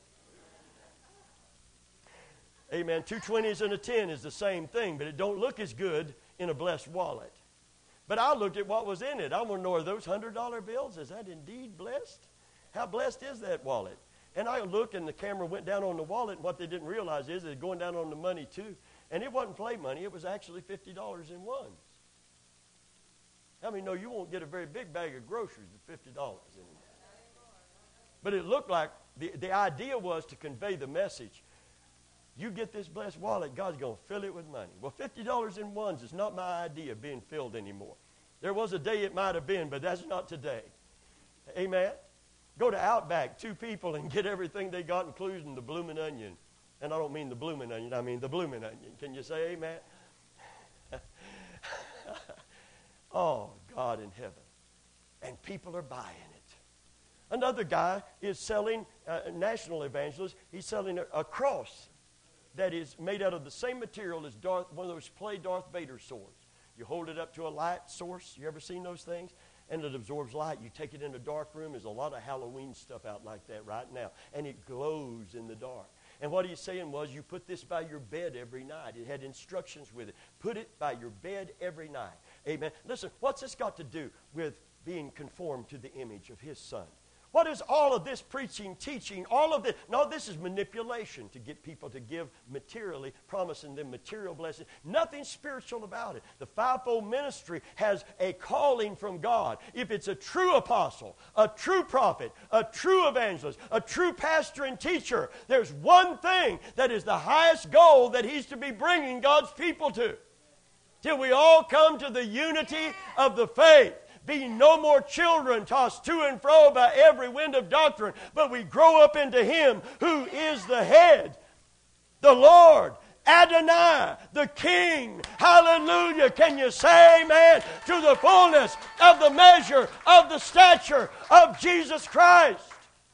Amen. 2 20s and a 10 is the same thing, but it don't look as good in a blessed wallet. But I looked at what was in it. I want to know, are those $100 bills? Is that indeed blessed? How blessed is that wallet? And I looked, and the camera went down on the wallet, and what they didn't realize is it's going down on the money too. And it wasn't play money. It was actually $50 in ones. How many know you won't get a very big bag of groceries with $50 in it? But it looked like the idea was to convey the message. You get this blessed wallet, God's going to fill it with money. Well, $50 in ones is not my idea of being filled anymore. There was a day it might have been, but that's not today. Amen? Go to Outback, 2 people, and get everything they got, including the blooming onion. And I don't mean the blooming onion, I mean the blooming onion. Can you say amen? Oh, God in heaven. And people are buying it. Another guy is selling, national evangelist, he's selling a cross that is made out of the same material as one of those Darth Vader swords. You hold it up to a light source. You ever seen those things? And it absorbs light. You take it in a dark room. There's a lot of Halloween stuff out like that right now. And it glows in the dark. And what he's saying was, you put this by your bed every night. It had instructions with it. Put it by your bed every night. Amen. Listen, what's this got to do with being conformed to the image of His Son? What is all of this preaching, teaching, all of this? No, this is manipulation to get people to give materially, promising them material blessing. Nothing spiritual about it. The fivefold ministry has a calling from God. If it's a true apostle, a true prophet, a true evangelist, a true pastor and teacher, there's one thing that is the highest goal that he's to be bringing God's people to. Till we all come to the unity of the faith. Being no more children tossed to and fro by every wind of doctrine, but we grow up into Him who is the head, the Lord, Adonai, the King. Hallelujah. Can you say amen? To the fullness of the measure of the stature of Jesus Christ.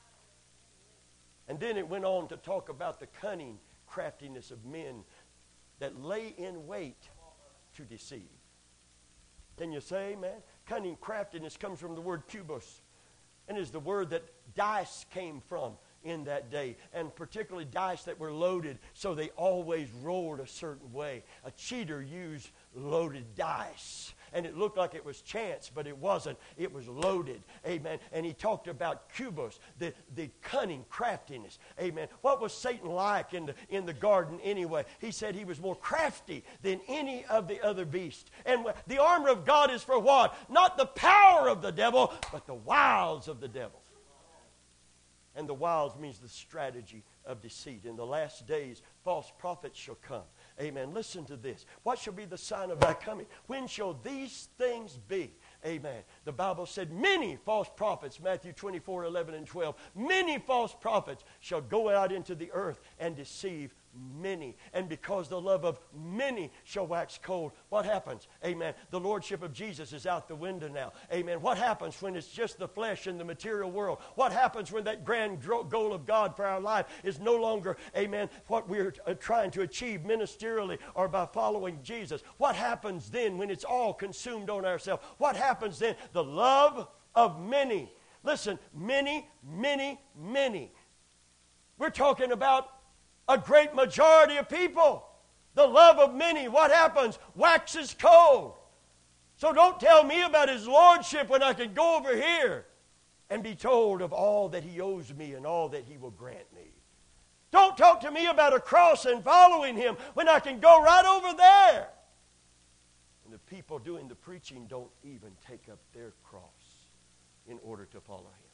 And then it went on to talk about the cunning craftiness of men that lay in wait to deceive. Can you say amen? cunning craftiness comes from the word kubos, and is the word that dice came from in that day, and particularly dice that were loaded, so they always rolled a certain way. A cheater used loaded dice, and it looked like it was chance, but it wasn't. It was loaded. Amen. And he talked about kubos, the cunning craftiness. Amen. What was Satan like in the garden anyway? He said he was more crafty than any of the other beasts. And the armor of God is for what? Not the power of the devil, but the wiles of the devil. And the wiles means the strategy of deceit. In the last days, false prophets shall come. Amen. Listen to this. What shall be the sign of thy coming? When shall these things be? Amen. The Bible said many false prophets, Matthew 24, 11 and 12, many false prophets shall go out into the earth and deceive many. And because the love of many shall wax cold, what happens? Amen. The lordship of Jesus is out the window now. Amen. What happens when it's just the flesh and the material world? What happens when that grand goal of God for our life is no longer, amen, what we're trying to achieve ministerially or by following Jesus? What happens then when it's all consumed on ourselves? What happens then? The love of many. Listen, many, many, many. We're talking about a great majority of people. The love of many, what happens? Waxes cold. So don't tell me about his lordship when I can go over here and be told of all that he owes me and all that he will grant me. Don't talk to me about a cross and following him when I can go right over there. And the people doing the preaching don't even take up their cross in order to follow him.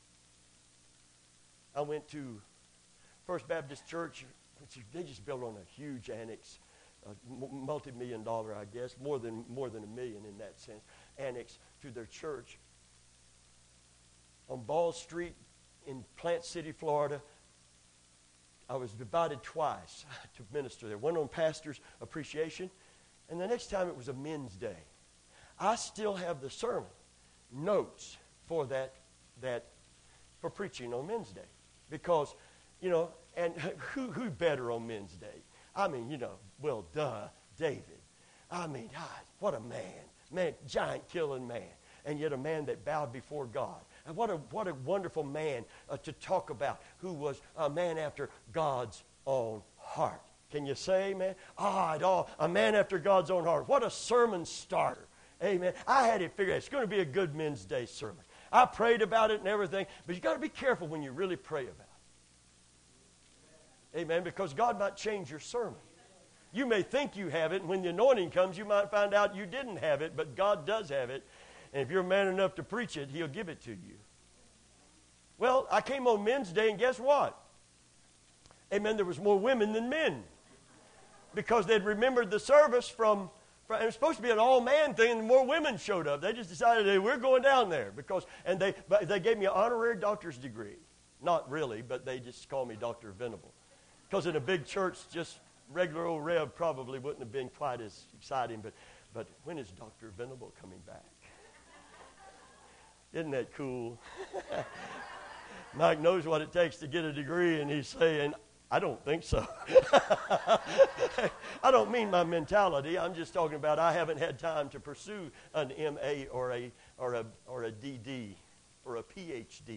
I went to First Baptist Church, which they just built on a huge annex, multi-million-dollar, I guess, more than $1 million in that sense, annex to their church. On Ball Street in Plant City, Florida, I was divided twice to minister there. One on Pastor's Appreciation, and the next time it was a Men's Day. I still have the sermon notes for for preaching on Men's Day, because and who better on Men's Day? I mean, well, David. I mean, God, what a man, giant killing man, and yet a man that bowed before God. And what a wonderful man to talk about, who was a man after God's own heart. Can you say amen? A man after God's own heart. What a sermon starter. Amen. I had it figured out. It's going to be a good Men's Day sermon. I prayed about it and everything, but you got to be careful when you really pray about it. Amen, because God might change your sermon. You may think you have it, and when the anointing comes, you might find out you didn't have it, but God does have it. And if you're man enough to preach it, he'll give it to you. Well, I came on Men's Day, and guess what? Amen, there was more women than men, because they'd remembered the service from it was supposed to be an all-man thing, and more women showed up. They just decided, hey, we're going down there, and they gave me an honorary doctor's degree. Not really, but they just called me Dr. Venable. Because in a big church, just regular old Rev probably wouldn't have been quite as exciting. But when is Dr. Venable coming back? Isn't that cool? Mike knows what it takes to get a degree, and he's saying, I don't think so. I don't mean my mentality. I'm just talking about I haven't had time to pursue an MA or a DD or a PhD.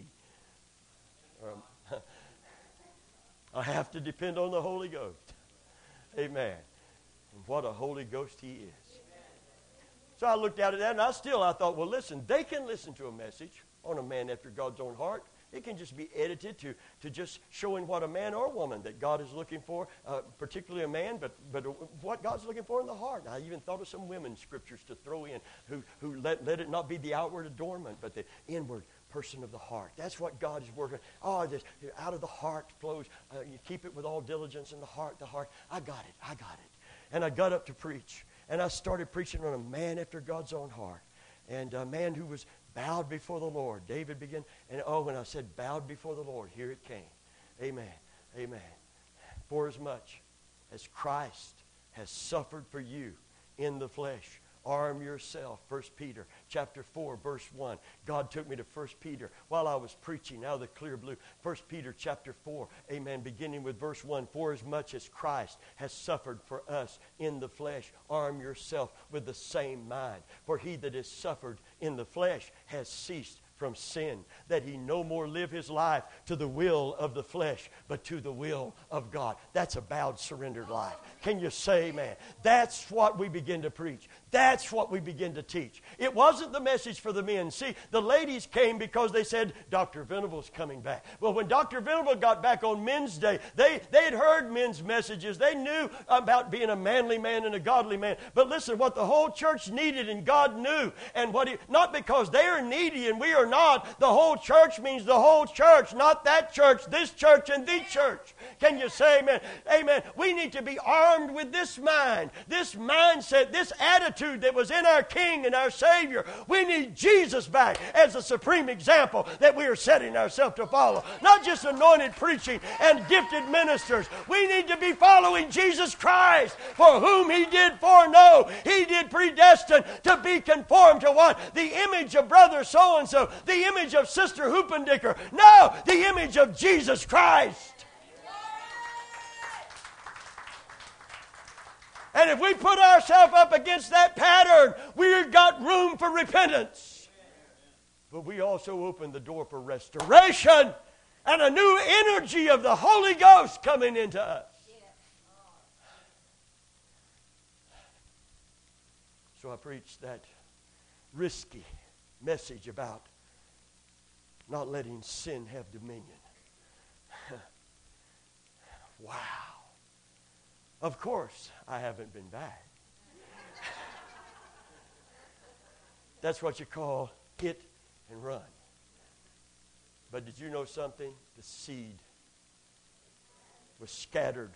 I have to depend on the Holy Ghost. Amen. And what a Holy Ghost he is. So I looked at it and I thought, well, listen, they can listen to a message on a man after God's own heart. It can just be edited to just showing what a man or woman that God is looking for, particularly a man, but what God's looking for in the heart. I even thought of some women's scriptures to throw in who let it not be the outward adornment, but the inward person of the heart. That's what God is working on. Out of the heart flows. You keep it with all diligence in the heart. I got it. And I got up to preach. And I started preaching on a man after God's own heart. And a man who was bowed before the Lord. David began, and when I said bowed before the Lord, here it came. Amen. Amen. For as much as Christ has suffered for you in the flesh, Arm yourself. 1 Peter chapter 4, verse 1. God took me to 1 Peter while I was preaching out of the clear blue. 1 Peter chapter 4, amen, beginning with verse 1. For as much as Christ has suffered for us in the flesh, arm yourself with the same mind. For he that has suffered in the flesh has ceased from sin, that he no more live his life to the will of the flesh, but to the will of God. That's a bowed, surrendered life. Can you say amen? That's what we begin to preach. That's what we begin to teach. It wasn't the message for the men. See, the ladies came because they said, Dr. Venable's coming back. Well, when Dr. Venable got back on Men's Day, they had heard men's messages. They knew about being a manly man and a godly man. But listen, what the whole church needed and God knew, and not because they are needy and we are not. The whole church means the whole church, not that church, this church, and the church. Can you say amen? Amen. We need to be armed with this mind, this mindset, this attitude that was in our King and our Savior. We need Jesus back as the supreme example that we are setting ourselves to follow. Not just anointed preaching and gifted ministers. We need to be following Jesus Christ, for whom he did foreknow. He did predestine to be conformed to what? The image of brother so-and-so. The image of Sister Hoopendicker. No, the image of Jesus Christ. And if we put ourselves up against that pattern, we've got room for repentance. But we also open the door for restoration and a new energy of the Holy Ghost coming into us. So I preached that risky message about not letting sin have dominion. Wow. Of course, I haven't been back. That's what you call hit and run. But did you know something? The seed was scattered.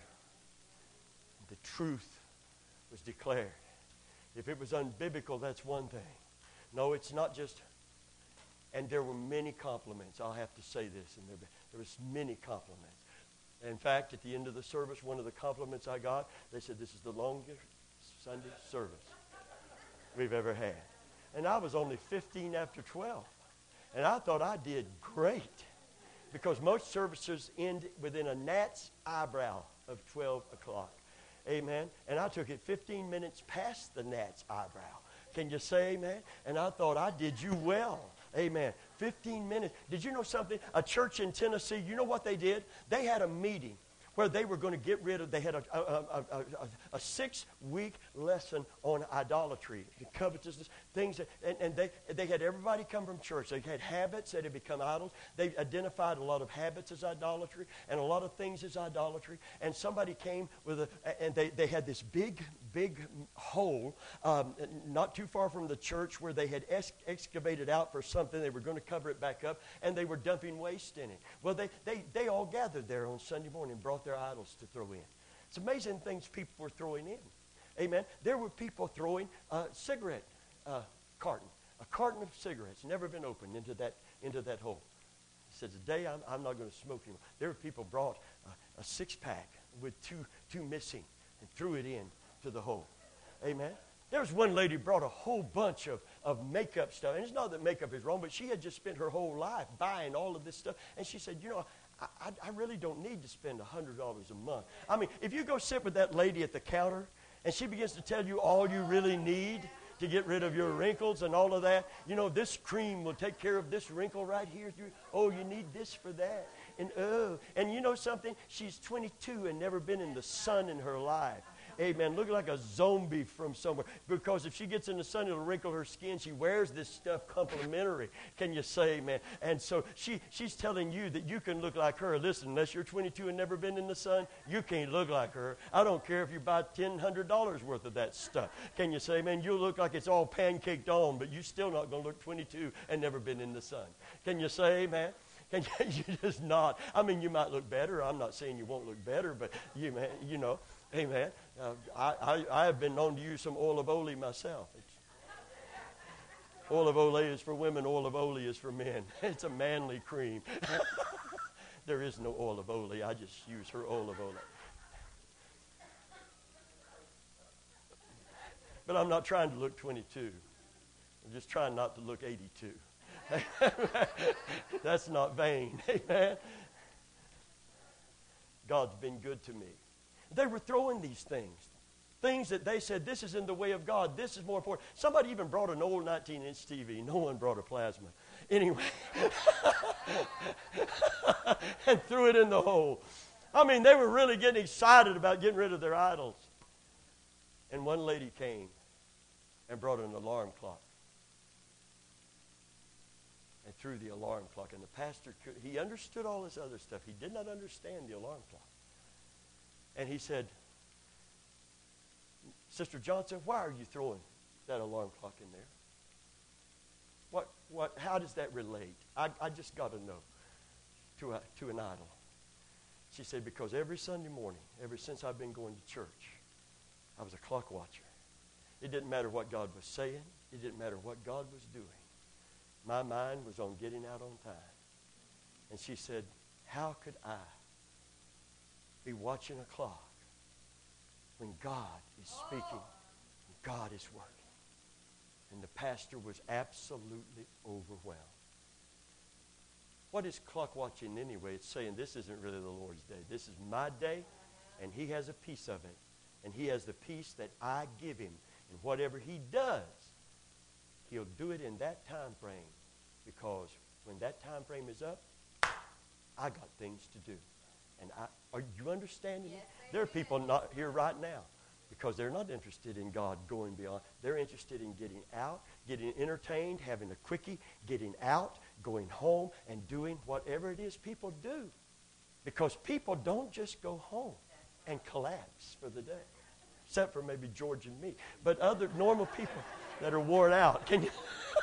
The truth was declared. If it was unbiblical, that's one thing. No, it's not just. And there were many compliments. I'll have to say this. And there was many compliments. In fact, at the end of the service, one of the compliments I got, they said, this is the longest Sunday service we've ever had. And I was only 15 after 12. And I thought I did great. Because most services end within a gnat's eyebrow of 12 o'clock. Amen. And I took it 15 minutes past the gnat's eyebrow. Can you say amen? And I thought I did you well. Amen. 15 minutes. Did you know something? A church in Tennessee, you know what they did? They had a meeting where they were going to get rid of, they had a 6-week lesson on idolatry, covetousness, things, and they had everybody come from church. They had habits that had become idols. They identified a lot of habits as idolatry and a lot of things as idolatry. And somebody came with and they had this big hole not too far from the church where they had excavated out for something. They were going to cover it back up, and they were dumping waste in it. Well, they all gathered there on Sunday morning and brought their idols to throw in. It's amazing things people were throwing in. Amen. There were people throwing a cigarette carton, a carton of cigarettes, never been opened into that hole. He said, today I'm not going to smoke anymore. There were people brought a 6-pack with two missing and threw it in to the hole. Amen. There was one lady who brought a whole bunch of makeup stuff. And it's not that makeup is wrong, but she had just spent her whole life buying all of this stuff. And she said, you know, I really don't need to spend $100 a month. I mean, if you go sit with that lady at the counter and she begins to tell you all you really need to get rid of your wrinkles and all of that, you know, this cream will take care of this wrinkle right here. Oh, you need this for that. And you know something? She's 22 and never been in the sun in her life. Amen. Looking like a zombie from somewhere. Because if she gets in the sun, it'll wrinkle her skin. She wears this stuff complimentary. Can you say amen? And so she's telling you that you can look like her. Listen, unless you're 22 and never been in the sun, you can't look like her. I don't care if you buy $100 worth of that stuff. Can you say amen? You'll look like it's all pancaked on, but you're still not going to look 22 and never been in the sun. Can you say amen? Can you just not? I mean, you might look better. I'm not saying you won't look better, but you know, amen. I have been known to use some olive oil myself. Olive oil is for women. Olive oil is for men. It's a manly cream. There is no olive oil. I just use her olive oil. But I'm not trying to look 22. I'm just trying not to look 82. That's not vain. Amen. God's been good to me. They were throwing these things that they said, this is in the way of God. This is more important. Somebody even brought an old 19-inch TV. No one brought a plasma. Anyway. And threw it in the hole. I mean, they were really getting excited about getting rid of their idols. And one lady came and brought an alarm clock. And threw the alarm clock. And the pastor, he understood all this other stuff. He did not understand the alarm clock. And he said, Sister Johnson, why are you throwing that alarm clock in there? How does that relate? I just got to know to an idol. She said, because every Sunday morning, ever since I've been going to church, I was a clock watcher. It didn't matter what God was saying. It didn't matter what God was doing. My mind was on getting out on time. And she said, how could I be watching a clock when God is speaking and God is working? And the pastor was absolutely overwhelmed. What is clock watching anyway? It's saying this isn't really the Lord's day. This is my day, and he has a piece of it. And he has the piece that I give him. And whatever he does, he'll do it in that time frame. Because when that time frame is up, I got things to do. And are you understanding? Yes, there are people not here right now because they're not interested in God going beyond. They're interested in getting out, getting entertained, having a quickie, getting out, going home, and doing whatever it is people do. Because people don't just go home and collapse for the day. Except for maybe George and me. But other normal people that are worn out. Can you?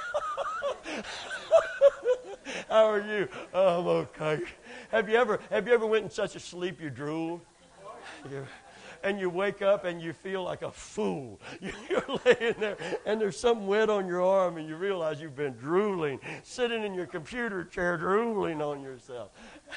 How are you? Oh, I'm okay. Have you ever went in such a sleep you drooled? And you wake up and you feel like a fool. You're laying there and there's some wet on your arm and you realize you've been drooling, sitting in your computer chair drooling on yourself.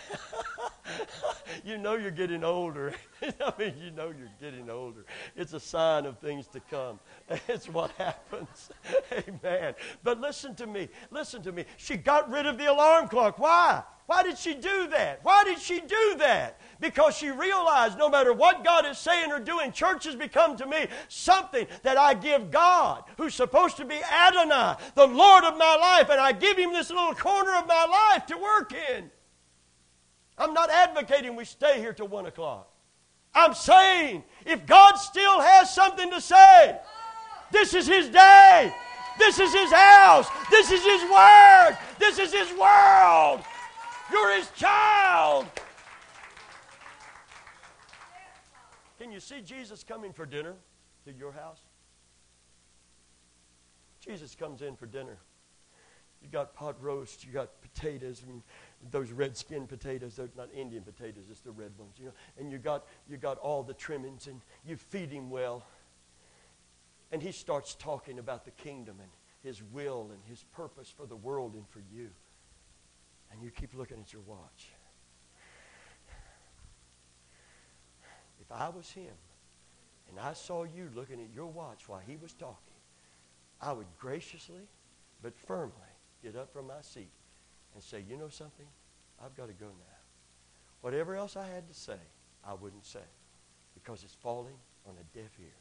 You know you're getting older. I mean, you know you're getting older. It's a sign of things to come. It's what happens. Amen. But listen to me. Listen to me. She got rid of the alarm clock. Why? Why did she do that? Why did she do that? Because she realized no matter what God is saying or doing, church has become to me something that I give God, who's supposed to be Adonai, the Lord of my life, and I give him this little corner of my life to work in. I'm not advocating we stay here till 1 o'clock. I'm saying if God still has something to say, this is his day. This is his house. This is his word. This is his world. You're his child. Can you see Jesus coming for dinner to your house? Jesus comes in for dinner. You got pot roast, you got potatoes, and those red skin potatoes, they're not Indian potatoes, it's the red ones, and you got all the trimmings, and you feed him well. And he starts talking about the kingdom and his will and his purpose for the world and for you. And you keep looking at your watch. If I was him and I saw you looking at your watch while he was talking, I would graciously but firmly get up from my seat and say, you know something? I've got to go now. Whatever else I had to say, I wouldn't say because it's falling on a deaf ear.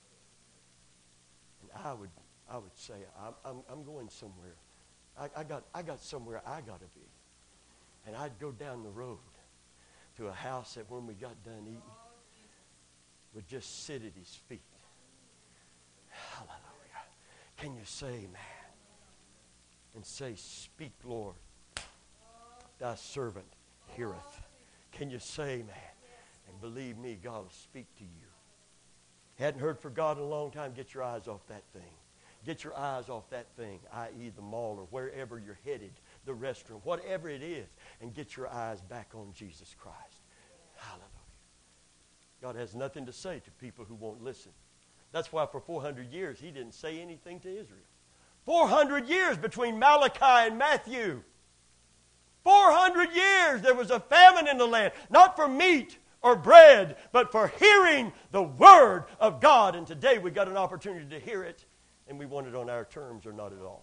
And I would say, I'm going somewhere. I got somewhere I got to be. And I'd go down the road to a house that when we got done eating would just sit at his feet. Hallelujah. Can you say, man? And say, speak, Lord. Thy servant heareth. Can you say, man? And believe me, God will speak to you. Hadn't heard from God in a long time, get your eyes off that thing. Get your eyes off that thing, i.e. the mall or wherever you're headed, the restaurant, whatever it is, and get your eyes back on Jesus Christ. Hallelujah. God has nothing to say to people who won't listen. That's why for 400 years he didn't say anything to Israel. 400 years between Malachi and Matthew. 400 years there was a famine in the land, not for meat, or bread, but for hearing the Word of God. And today we got an opportunity to hear it, and we want it on our terms or not at all.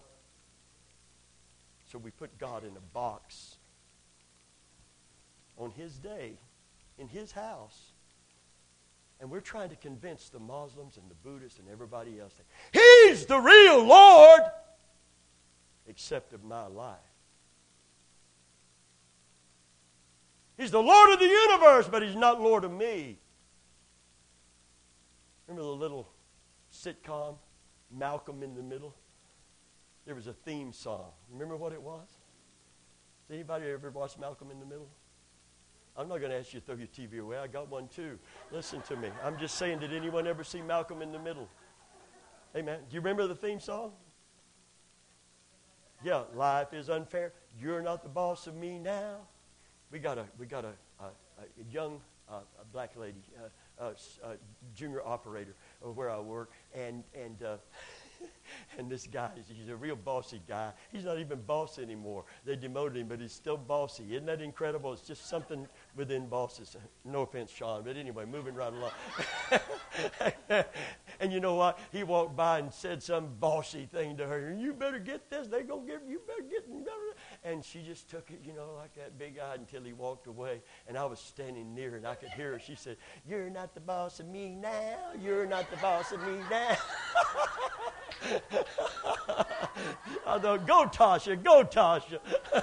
So we put God in a box on His day, in His house. And we're trying to convince the Muslims and the Buddhists and everybody else that He's the real Lord, except of my life. He's the Lord of the universe, but He's not Lord of me. Remember the little sitcom, Malcolm in the Middle? There was a theme song. Remember what it was? Has anybody ever watched Malcolm in the Middle? I'm not going to ask you to throw your TV away. I got one too. Listen to me. I'm just saying, did anyone ever see Malcolm in the Middle? Hey, man, do you remember the theme song? Yeah, life is unfair. You're not the boss of me now. We got a young black lady, junior operator where I work, and this guy, he's a real bossy guy. He's not even boss anymore. They demoted him, but he's still bossy. Isn't that incredible? It's just something within bosses. No offense, Sean, but anyway, moving right along. And you know what? He walked by and said some bossy thing to her. You better get this. They're going to give you, better get it. And she just took it, like that big-eyed until he walked away. And I was standing near, and I could hear her. She said, "You're not the boss of me now. You're not the boss of me now." I thought, go Tasha, go Tasha.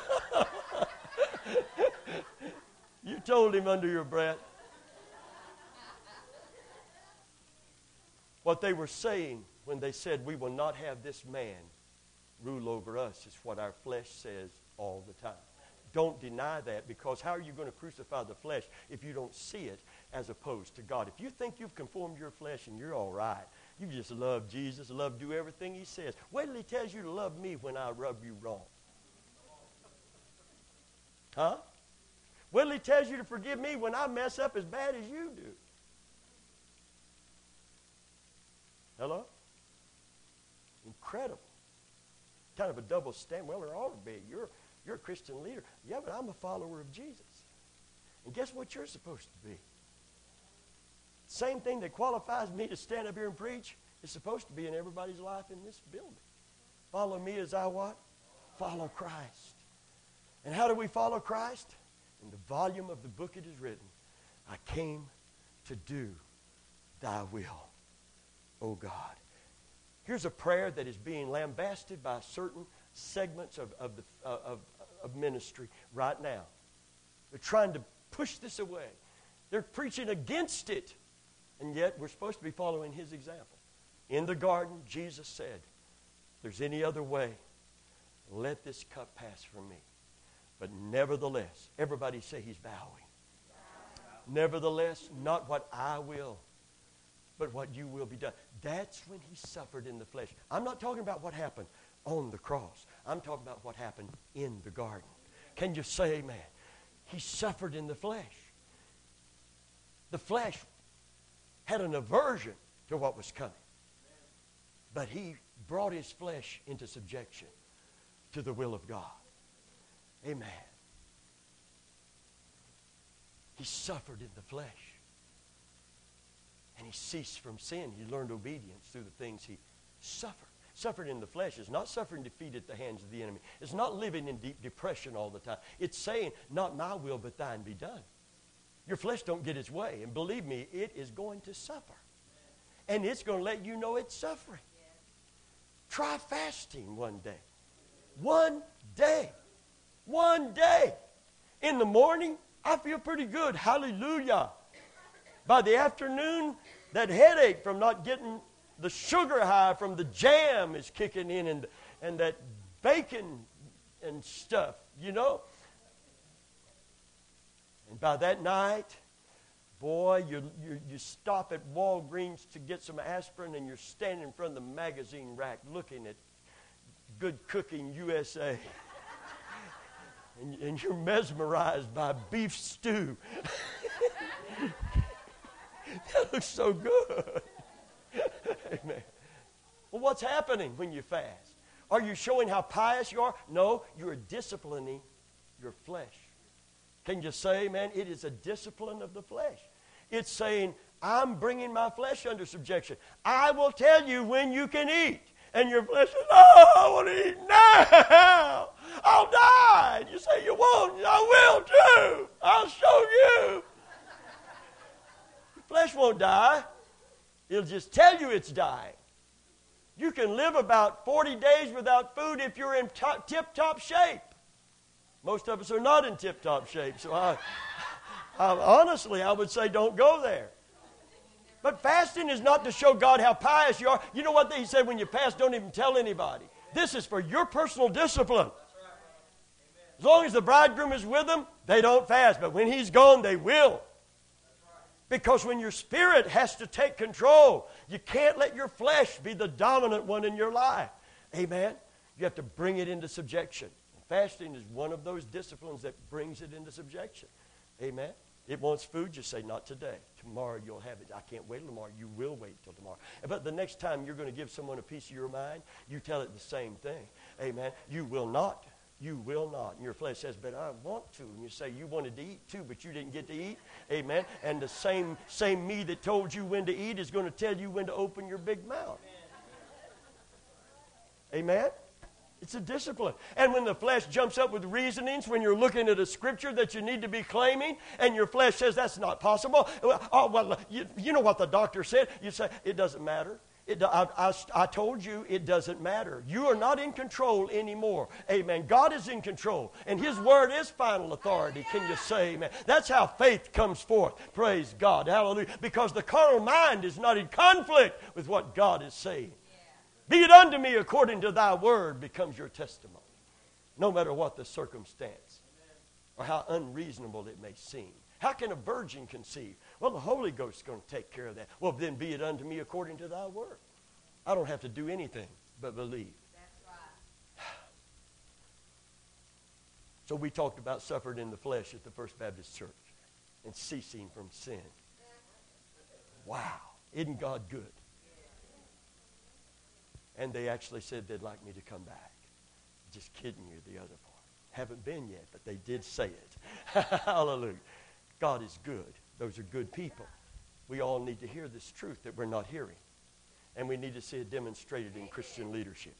You told him under your breath. What they were saying when they said, we will not have this man rule over us, is what our flesh says all the time. Don't deny that, because how are you going to crucify the flesh if you don't see it as opposed to God? If you think you've conformed your flesh and you're all right, you just love Jesus, love do everything He says. Wait till He tells you to love me when I rub you wrong. Huh? Wait till He tells you to forgive me when I mess up as bad as you do. Hello? Incredible. Kind of a double standard. Well, there ought to be. You're a Christian leader. Yeah, but I'm a follower of Jesus. And guess what you're supposed to be? Same thing that qualifies me to stand up here and preach is supposed to be in everybody's life in this building. Follow me as I what? Follow Christ. And how do we follow Christ? In the volume of the book it is written, I came to do thy will, O God. Here's a prayer that is being lambasted by certain segments of ministry right now. They're trying to push this away. They're preaching against it. And yet we're supposed to be following His example. In the garden, Jesus said, if there's any other way, let this cup pass from me. But nevertheless, everybody say He's bowing. Nevertheless, not what I will, but what you will be done. That's when He suffered in the flesh. I'm not talking about what happened on the cross. I'm talking about what happened in the garden. Can you say amen? He suffered in the flesh. The flesh had an aversion to what was coming. But He brought His flesh into subjection to the will of God. Amen. He suffered in the flesh. And He ceased from sin. He learned obedience through the things He suffered. Suffered in the flesh is not suffering defeat at the hands of the enemy. It's not living in deep depression all the time. It's saying, not my will, but thine be done. Your flesh don't get its way. And believe me, it is going to suffer. And it's going to let you know it's suffering. Try fasting one day. One day. One day. In the morning, I feel pretty good. Hallelujah. By the afternoon, that headache from not getting the sugar high from the jam is kicking in, and that bacon and stuff, And by that night, boy, you stop at Walgreens to get some aspirin, and you're standing in front of the magazine rack looking at Good Cooking USA. and you're mesmerized by beef stew. That looks so good. Amen. Well, what's happening when you fast? Are you showing how pious you are? No, you are disciplining your flesh. Can you say, man, it is a discipline of the flesh. It's saying, I'm bringing my flesh under subjection. I will tell you when you can eat. And your flesh says, oh, I want to eat now. I'll die. And you say, you won't. I will too. I'll show you. Your flesh won't die. It'll just tell you it's dying. You can live about 40 days without food if you're in tip-top shape. Most of us are not in tip-top shape. So honestly, I would say don't go there. But fasting is not to show God how pious you are. You know what he said, when you fast, don't even tell anybody. This is for your personal discipline. As long as the bridegroom is with them, they don't fast. But when he's gone, they will. Because when your spirit has to take control, you can't let your flesh be the dominant one in your life. Amen? You have to bring it into subjection. Fasting is one of those disciplines that brings it into subjection. Amen? It wants food, just say, not today. Tomorrow you'll have it. I can't wait till tomorrow. You will wait till tomorrow. But the next time you're going to give someone a piece of your mind, you tell it the same thing. Amen. You will not. You will not. And your flesh says, but I want to. And you say, you wanted to eat too, but you didn't get to eat. Amen. And the same me that told you when to eat is going to tell you when to open your big mouth. Amen. It's a discipline. And when the flesh jumps up with reasonings, when you're looking at a scripture that you need to be claiming, and your flesh says that's not possible. Oh, well, you know what the doctor said. You say, it doesn't matter. I told you it doesn't matter. You are not in control anymore. Amen. God is in control. And his word is final authority. Can you say amen? That's how faith comes forth. Praise God. Hallelujah. Because the carnal mind is not in conflict with what God is saying. Be it unto me according to thy word becomes your testimony. No matter what the circumstance or how unreasonable it may seem. How can a virgin conceive? Well, the Holy Ghost is going to take care of that. Well, then be it unto me according to thy word. I don't have to do anything but believe. That's right. So we talked about suffering in the flesh at the First Baptist Church and ceasing from sin. Wow. Isn't God good? And they actually said they'd like me to come back. Just kidding you, the other part. Haven't been yet, but they did say it. Hallelujah. God is good. Those are good people. We all need to hear this truth that we're not hearing. And we need to see it demonstrated in Christian leadership.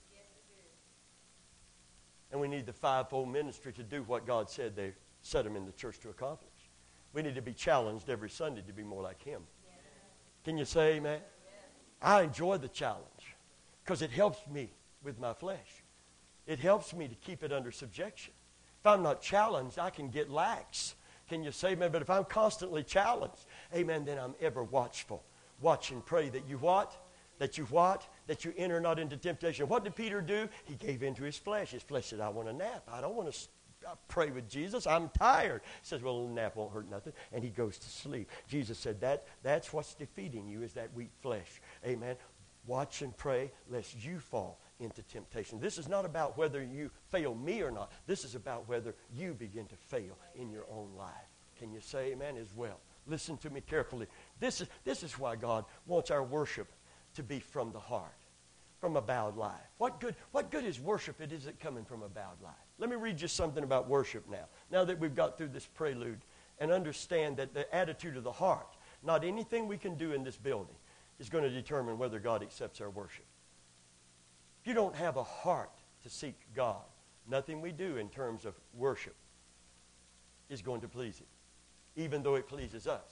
And we need the fivefold ministry to do what God said they set them in the church to accomplish. We need to be challenged every Sunday to be more like him. Can you say amen? I enjoy the challenge. Because it helps me with my flesh. It helps me to keep it under subjection. If I'm not challenged, I can get lax. Can you say amen? But if I'm constantly challenged, amen, then I'm ever watchful. Watch and pray that you what? That you what? That you enter not into temptation. What did Peter do? He gave in to his flesh. His flesh said, I want a nap. I don't want to pray with Jesus. I'm tired. He says, well, a nap won't hurt nothing. And he goes to sleep. Jesus said, that's what's defeating you is that weak flesh. Amen. Watch and pray lest you fall into temptation. This is not about whether you fail me or not. This is about whether you begin to fail in your own life. Can you say amen as well? Listen to me carefully. This is why God wants our worship to be from the heart, from a bowed life. What good is worship if it isn't coming from a bowed life? Let me read you something about worship now. Now that we've got through this prelude and understand that the attitude of the heart, not anything we can do in this building, is going to determine whether God accepts our worship. If you don't have a heart to seek God, nothing we do in terms of worship is going to please him, even though it pleases us.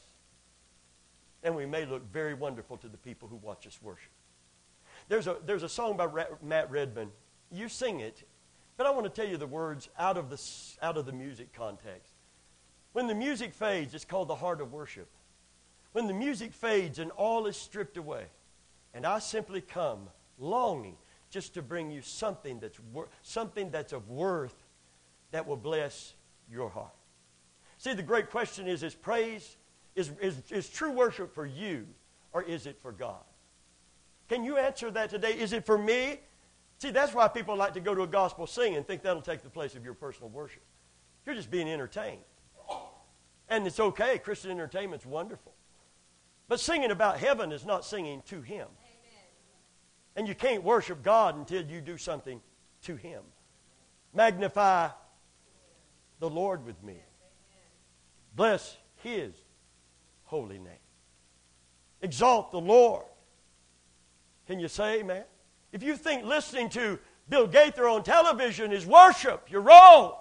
And we may look very wonderful to the people who watch us worship. There's a song by Matt Redman. You sing it, but I want to tell you the words out of the music context. When the music fades, it's called the heart of worship. When the music fades and all is stripped away, and I simply come longing just to bring you something that's of worth that will bless your heart. See, the great question is praise, is true worship for you, or is it for God? Can you answer that today? Is it for me? See, that's why people like to go to a gospel sing and think that'll take the place of your personal worship. You're just being entertained. And it's okay. Christian entertainment's wonderful. But singing about heaven is not singing to him. Amen. And you can't worship God until you do something to him. Magnify the Lord with me. Bless His holy name. Exalt the Lord. Can you say amen? If you think listening to Bill Gaither on television is worship, you're wrong.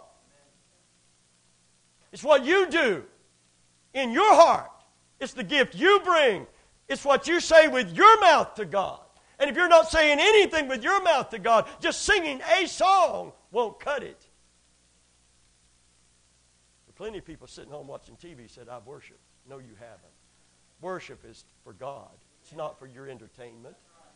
It's what you do in your heart. It's the gift you bring. It's what you say with your mouth to God. And if you're not saying anything with your mouth to God, just singing a song won't cut it. Plenty of people sitting home watching TV said, I've worshiped. No, you haven't. Worship is for God. It's not for your entertainment.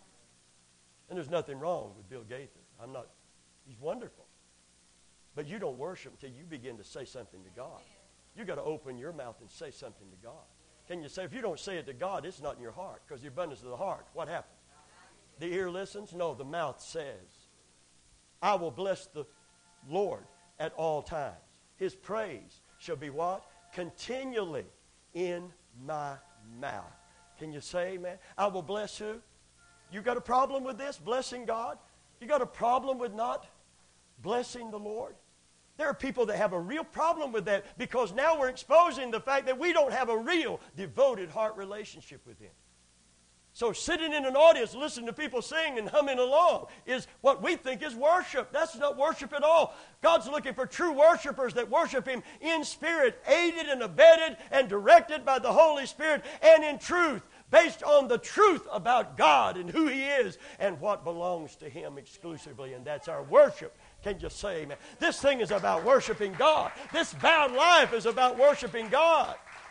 And there's nothing wrong with Bill Gaither. He's wonderful. But you don't worship until you begin to say something to God. You've got to open your mouth and say something to God. Can you say, if you don't say it to God, it's not in your heart, because the abundance of the heart, what happens? The ear listens? No, the mouth says. I will bless the Lord at all times. His praise shall be what? Continually in my mouth. Can you say amen? I will bless who? You got a problem with this, blessing God? You got a problem with not blessing the Lord? There are people that have a real problem with that, because now we're exposing the fact that we don't have a real devoted heart relationship with Him. So sitting in an audience listening to people sing and humming along is what we think is worship. That's not worship at all. God's looking for true worshipers that worship Him in spirit, aided and abetted and directed by the Holy Spirit, and in truth, based on the truth about God and who He is and what belongs to Him exclusively. And that's our worship. Can you say amen? This thing is about worshiping God. This bound life is about worshiping God.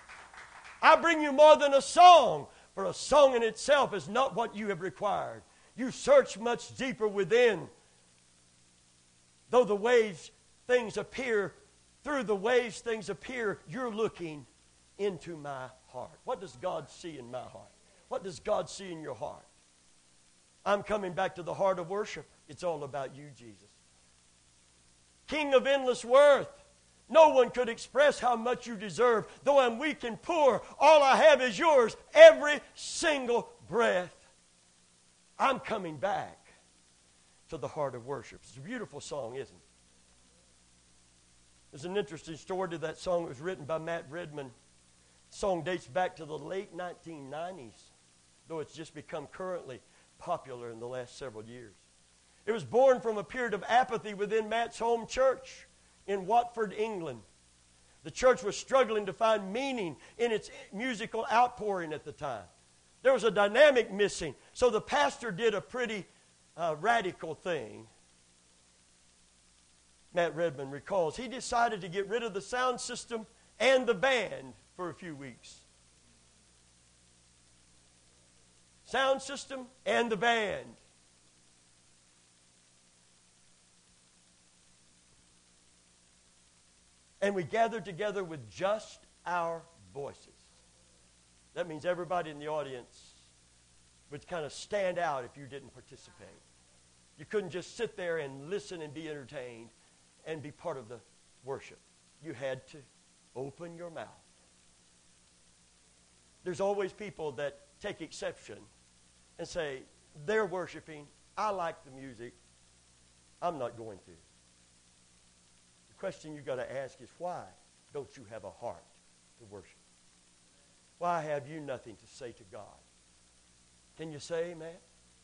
I bring you more than a song. For a song in itself is not what you have required. You search much deeper within. Though the waves things appear, through the waves things appear, you're looking into my heart. What does God see in my heart? What does God see in your heart? I'm coming back to the heart of worship. It's all about you, Jesus. King of endless worth. No one could express how much you deserve. Though I'm weak and poor, all I have is yours, every single breath. I'm coming back to the heart of worship. It's a beautiful song, isn't it? There's an interesting story to that song. It was written by Matt Redman. The song dates back to the late 1990s, though it's just become currently popular in the last several years. It was born from a period of apathy within Matt's home church in Watford, England. The church was struggling to find meaning in its musical outpouring at the time. There was a dynamic missing, so the pastor did a pretty radical thing. Matt Redman recalls, he decided to get rid of the sound system and the band for a few weeks. Sound system and the band. And we gathered together with just our voices. That means everybody in the audience would kind of stand out if you didn't participate. You couldn't just sit there and listen and be entertained and be part of the worship. You had to open your mouth. There's always people that take exception and say, they're worshiping, I like the music, I'm not going to. The question you've got to ask is, why don't you have a heart to worship? Why have you nothing to say to God? Can you say amen?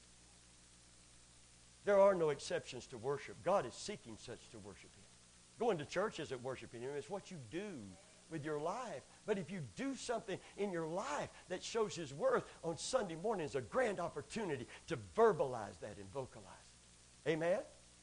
There are no exceptions to worship. God is seeking such to worship Him. Going to church isn't worshiping Him. It's what you do with your life. But if you do something in your life that shows His worth on Sunday morning, is a grand opportunity to verbalize that and vocalize it. Amen?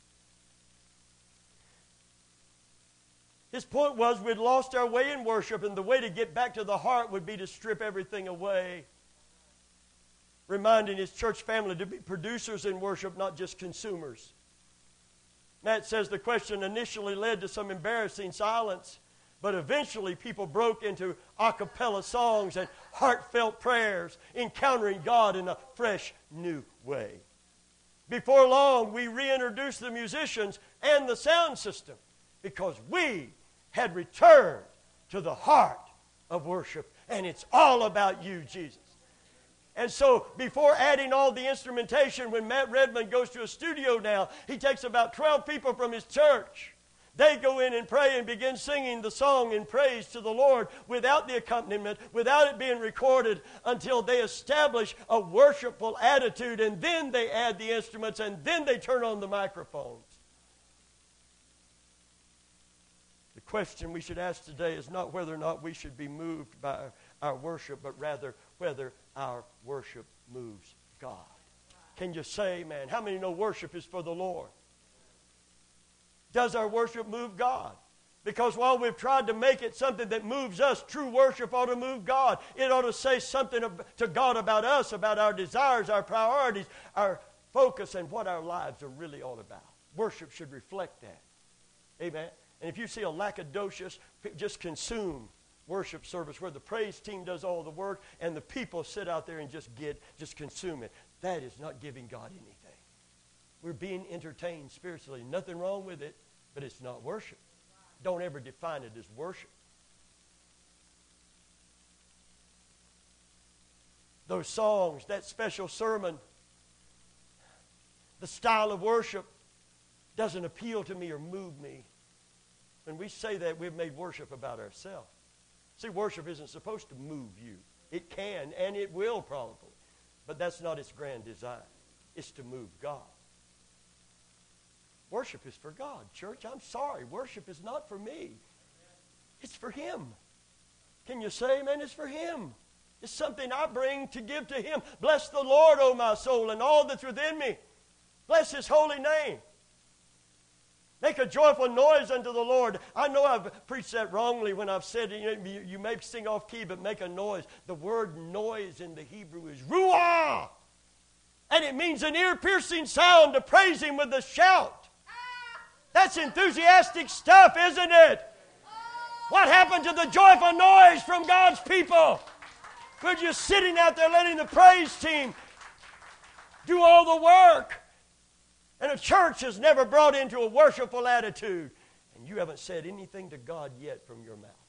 His point was we'd lost our way in worship, and the way to get back to the heart would be to strip everything away. Reminding his church family to be producers in worship, not just consumers. Matt says the question initially led to some embarrassing silence, but eventually people broke into a cappella songs and heartfelt prayers, encountering God in a fresh, new way. Before long, we reintroduced the musicians and the sound system because we had returned to the heart of worship, and it's all about you, Jesus. And so before adding all the instrumentation, when Matt Redman goes to a studio now, he takes about 12 people from his church, They go in and pray and begin singing the song in praise to the Lord without the accompaniment, without it being recorded, until they establish a worshipful attitude, and then they add the instruments, and then they turn on the microphones. The question we should ask today is not whether or not we should be moved by our worship, but rather whether our worship moves God. Can you say amen? How many know worship is for the Lord? Does our worship move God? Because while we've tried to make it something that moves us, true worship ought to move God. It ought to say something to God about us, about our desires, our priorities, our focus, and what our lives are really all about. Worship should reflect that. Amen? And if you see a lackadaisious, just consume worship service where the praise team does all the work and the people sit out there and just consume it, that is not giving God anything. We're being entertained spiritually. Nothing wrong with it, but it's not worship. Don't ever define it as worship. Those songs, that special sermon, the style of worship doesn't appeal to me or move me. When we say that, we've made worship about ourselves. See, worship isn't supposed to move you. It can, and it will probably. But that's not its grand design. It's to move God. Worship is for God, church. I'm sorry. Worship is not for me. It's for Him. Can you say amen? It's for Him. It's something I bring to give to Him. Bless the Lord, O my soul, and all that's within me. Bless His holy name. Make a joyful noise unto the Lord. I know I've preached that wrongly when I've said, you may sing off key, but make a noise. The word noise in the Hebrew is ruah. And it means an ear-piercing sound to praise Him with a shout. That's enthusiastic stuff, isn't it? What happened to the joyful noise from God's people? We're just sitting out there letting the praise team do all the work. And a church is never brought into a worshipful attitude. And you haven't said anything to God yet from your mouth.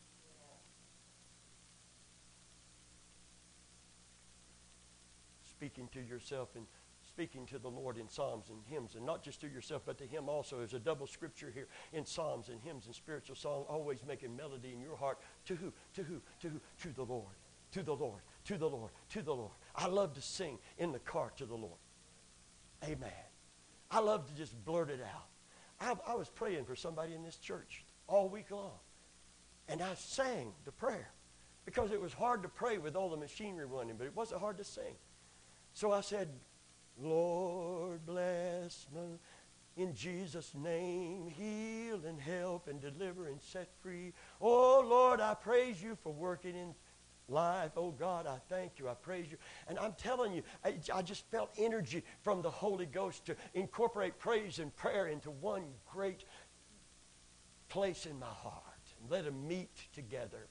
Speaking to yourself and speaking to the Lord in psalms and hymns. And not just to yourself, but to Him also. There's a double scripture here in psalms and hymns and spiritual song. Always making melody in your heart. To who? To who? To who? To the Lord. To the Lord. To the Lord. To the Lord. I love to sing in the car to the Lord. Amen. I love to just blurt it out. I was praying for somebody in this church all week long. And I sang the prayer because it was hard to pray with all the machinery running, but it wasn't hard to sing. So I said, Lord, bless me in Jesus' name. Heal and help and deliver and set free. Oh, Lord, I praise You for working in life. Oh God, I thank You. I praise You. And I'm telling you, I just felt energy from the Holy Ghost to incorporate praise and prayer into one great place in my heart and let them meet together.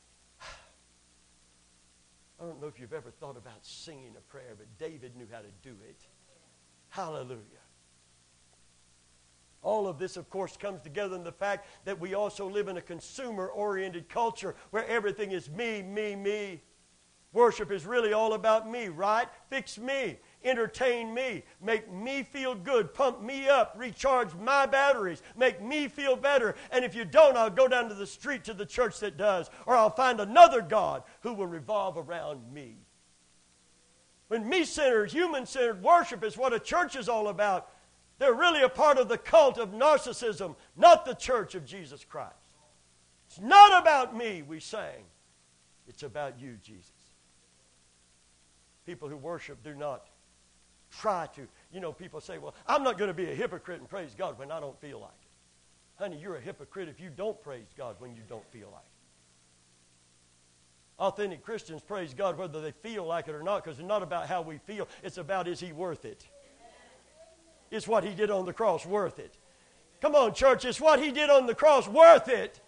I don't know if you've ever thought about singing a prayer, but David knew how to do it. Hallelujah. All of this, of course, comes together in the fact that we also live in a consumer-oriented culture where everything is me, me, me. Worship is really all about me, right? Fix me, entertain me, make me feel good, pump me up, recharge my batteries, make me feel better. And if you don't, I'll go down to the street to the church that does, or I'll find another God who will revolve around me. When me-centered, human-centered worship is what a church is all about, they're really a part of the cult of narcissism, not the church of Jesus Christ. It's not about me, we sang. It's about You, Jesus. People who worship do not try to. People say, well, I'm not going to be a hypocrite and praise God when I don't feel like it. Honey, you're a hypocrite if you don't praise God when you don't feel like it. Authentic Christians praise God whether they feel like it or not, because it's not about how we feel. It's about, is He worth it? Is what He did on the cross worth it? Come on, church, is what He did on the cross worth it?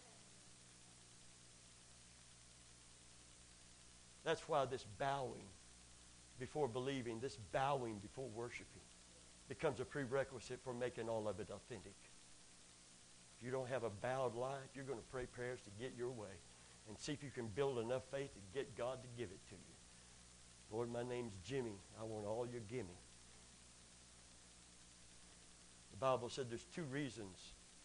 That's why this bowing before believing, this bowing before worshiping, becomes a prerequisite for making all of it authentic. If you don't have a bowed life, you're going to pray prayers to get your way and see if you can build enough faith to get God to give it to you. Lord, my name's Jimmy. I want all your gimme. The Bible said there's two reasons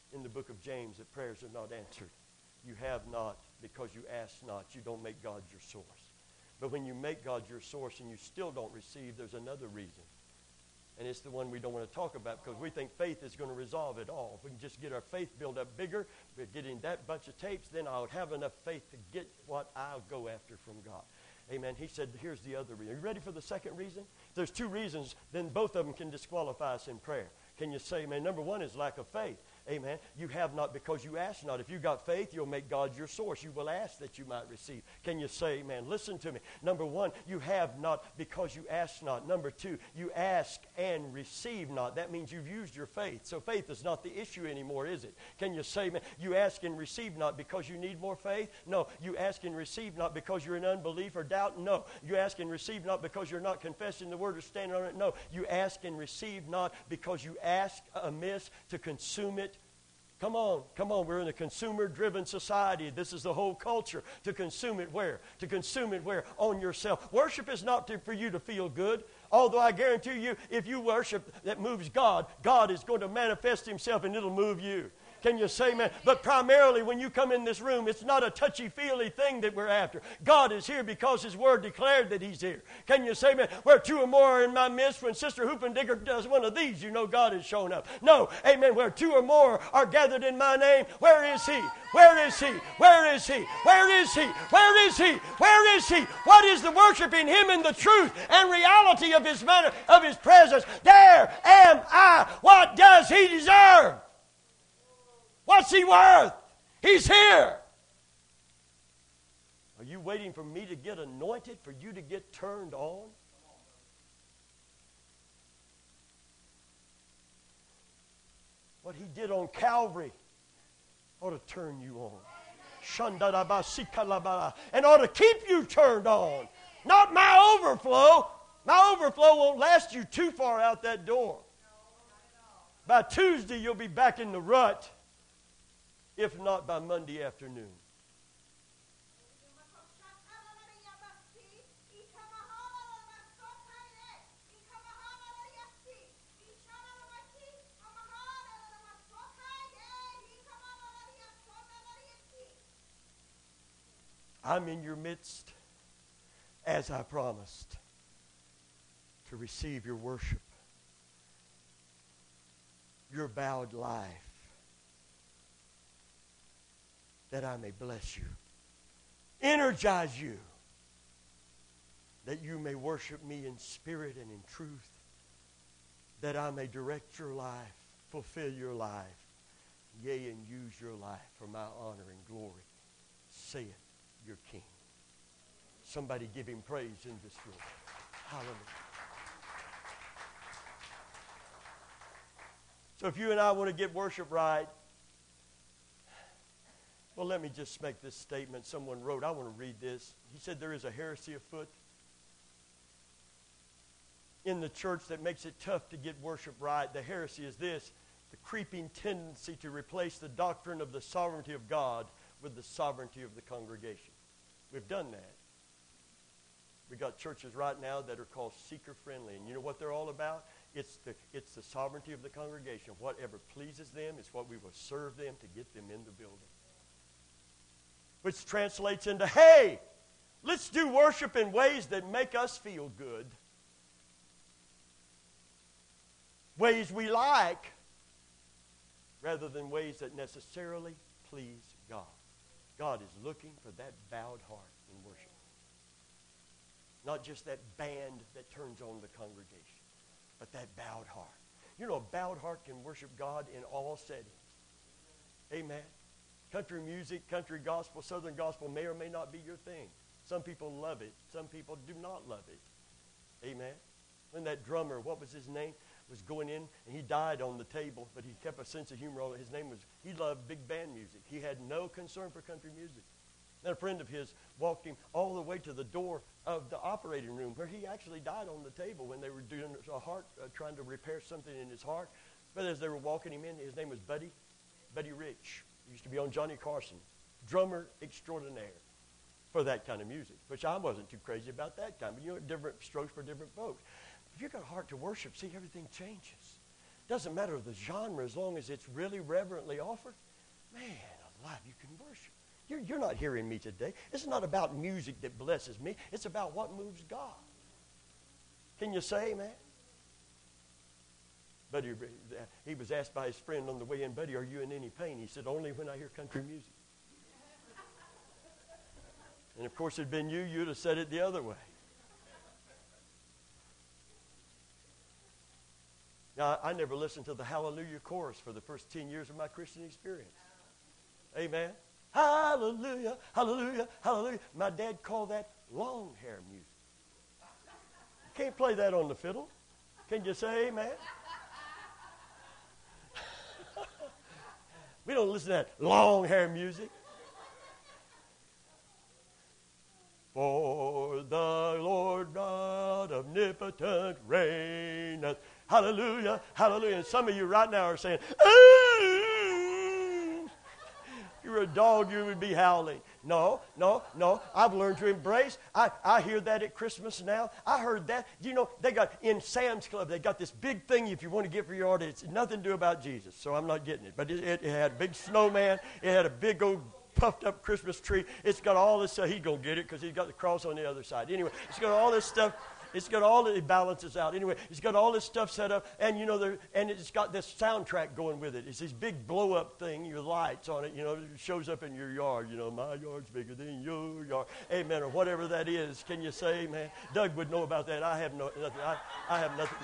in the book of James that prayers are not answered. You have not because you ask not. You don't make God your source. But when you make God your source and you still don't receive, there's another reason. And it's the one we don't want to talk about because we think faith is going to resolve it all. If we can just get our faith built up bigger, we're getting that bunch of tapes, then I'll have enough faith to get what I'll go after from God. Amen. He said, here's the other reason. Are you ready for the second reason? If there's two reasons, then both of them can disqualify us in prayer. Can you say, amen? Number one is lack of faith. Amen. You have not because you ask not. If you got faith, you'll make God your source. You will ask that you might receive. Can you say, amen? Listen to me. Number one, you have not because you ask not. Number two, you ask and receive not. That means you've used your faith. So faith is not the issue anymore, is it? Can you say, amen? You ask and receive not because you need more faith? No. You ask and receive not because you're in unbelief or doubt? No. You ask and receive not because you're not confessing the word or standing on it? No. You ask and receive not because you ask amiss to consume it. Come on. We're in a consumer-driven society. This is the whole culture. To consume it where? To consume it where? On yourself. Worship is not for you to feel good. Although I guarantee you, if you worship that moves God, God is going to manifest himself and it'll move you. Can you say, man? But primarily when you come in this room, it's not a touchy-feely thing that we're after. God is here because his word declared that he's here. Can you say, man, where two or more are in my midst, when Sister Hoopendigger does one of these, you know God has shown up. No, amen, where two or more are gathered in my name, where is he? Where is he? Where is he? Where is he? Where is he? Where is he? What is the worshiping him in the truth and reality of his manner, of his presence? There am I. What does he deserve? What's he worth? He's here. Are you waiting for me to get anointed, for you to get turned on? What he did on Calvary ought to turn you on. And ought to keep you turned on. Not my overflow. My overflow won't last you too far out that door. By Tuesday, you'll be back in the rut. If not by Monday afternoon. I'm in your midst as I promised to receive your worship, your bowed life, that I may bless you, energize you, that you may worship me in spirit and in truth, that I may direct your life, fulfill your life, yea, and use your life for my honor and glory, saith your King. Somebody give him praise in this room. Hallelujah. So if you and I want to get worship right, well, let me just make this statement. Someone wrote, I want to read this. He said there is a heresy afoot in the church that makes it tough to get worship right. The heresy is this: the creeping tendency to replace the doctrine of the sovereignty of God with the sovereignty of the congregation. We've done that. We got churches right now that are called seeker-friendly. And you know what they're all about? It's the sovereignty of the congregation. Whatever pleases them is what we will serve them to get them in the building. Which translates into, hey, let's do worship in ways that make us feel good. Ways we like, rather than ways that necessarily please God. God is looking for that bowed heart in worship. Not just that band that turns on the congregation, but that bowed heart. You know, a bowed heart can worship God in all settings. Amen. Country music, country gospel, southern gospel may or may not be your thing. Some people love it. Some people do not love it. Amen. When that drummer, what was his name, was going in, and he died on the table, but he kept a sense of humor. His name was, he loved big band music. He had no concern for country music. And a friend of his walked him all the way to the door of the operating room, where he actually died on the table when they were doing a heart, trying to repair something in his heart. But as they were walking him in, his name was Buddy Rich. He used to be on Johnny Carson, drummer extraordinaire for that kind of music, which I wasn't too crazy about that kind. But you know, different strokes for different folks. If you've got a heart to worship, see, everything changes. Doesn't matter the genre as long as it's really reverently offered. Man alive, you can worship. You're not hearing me today. It's not about music that blesses me. It's about what moves God. Can you say amen? But he was asked by his friend on the way in, Buddy, are you in any pain? He said, only when I hear country music. And of course, if it had been you, you'd have said it the other way. Now, I never listened to the Hallelujah chorus for the first 10 years of my Christian experience. Amen. Hallelujah, hallelujah, hallelujah. My dad called that long hair music. You can't play that on the fiddle. Can you say amen? We don't listen to that long hair music. For the Lord God omnipotent reigneth. Hallelujah, hallelujah. And some of you right now are saying, ooh. If you were a dog, you would be howling. No. I've learned to embrace. I hear that at Christmas now. I heard that. You know, they got in Sam's Club, they got this big thing if you want to get for your order. It's nothing to do about Jesus, so I'm not getting it. But it had a big snowman. It had a big old puffed up Christmas tree. It's got all this stuff. He's going to get it because he's got the cross on the other side. Anyway, it's got all this stuff. It's got all it balances out. Anyway, it's got all this stuff set up, and you know, and it's got this soundtrack going with it. It's this big blow up thing, your lights on it. You know, it shows up in your yard. You know, my yard's bigger than your yard. Amen, or whatever that is. Can you say amen? Doug would know about that. I have nothing. I have nothing.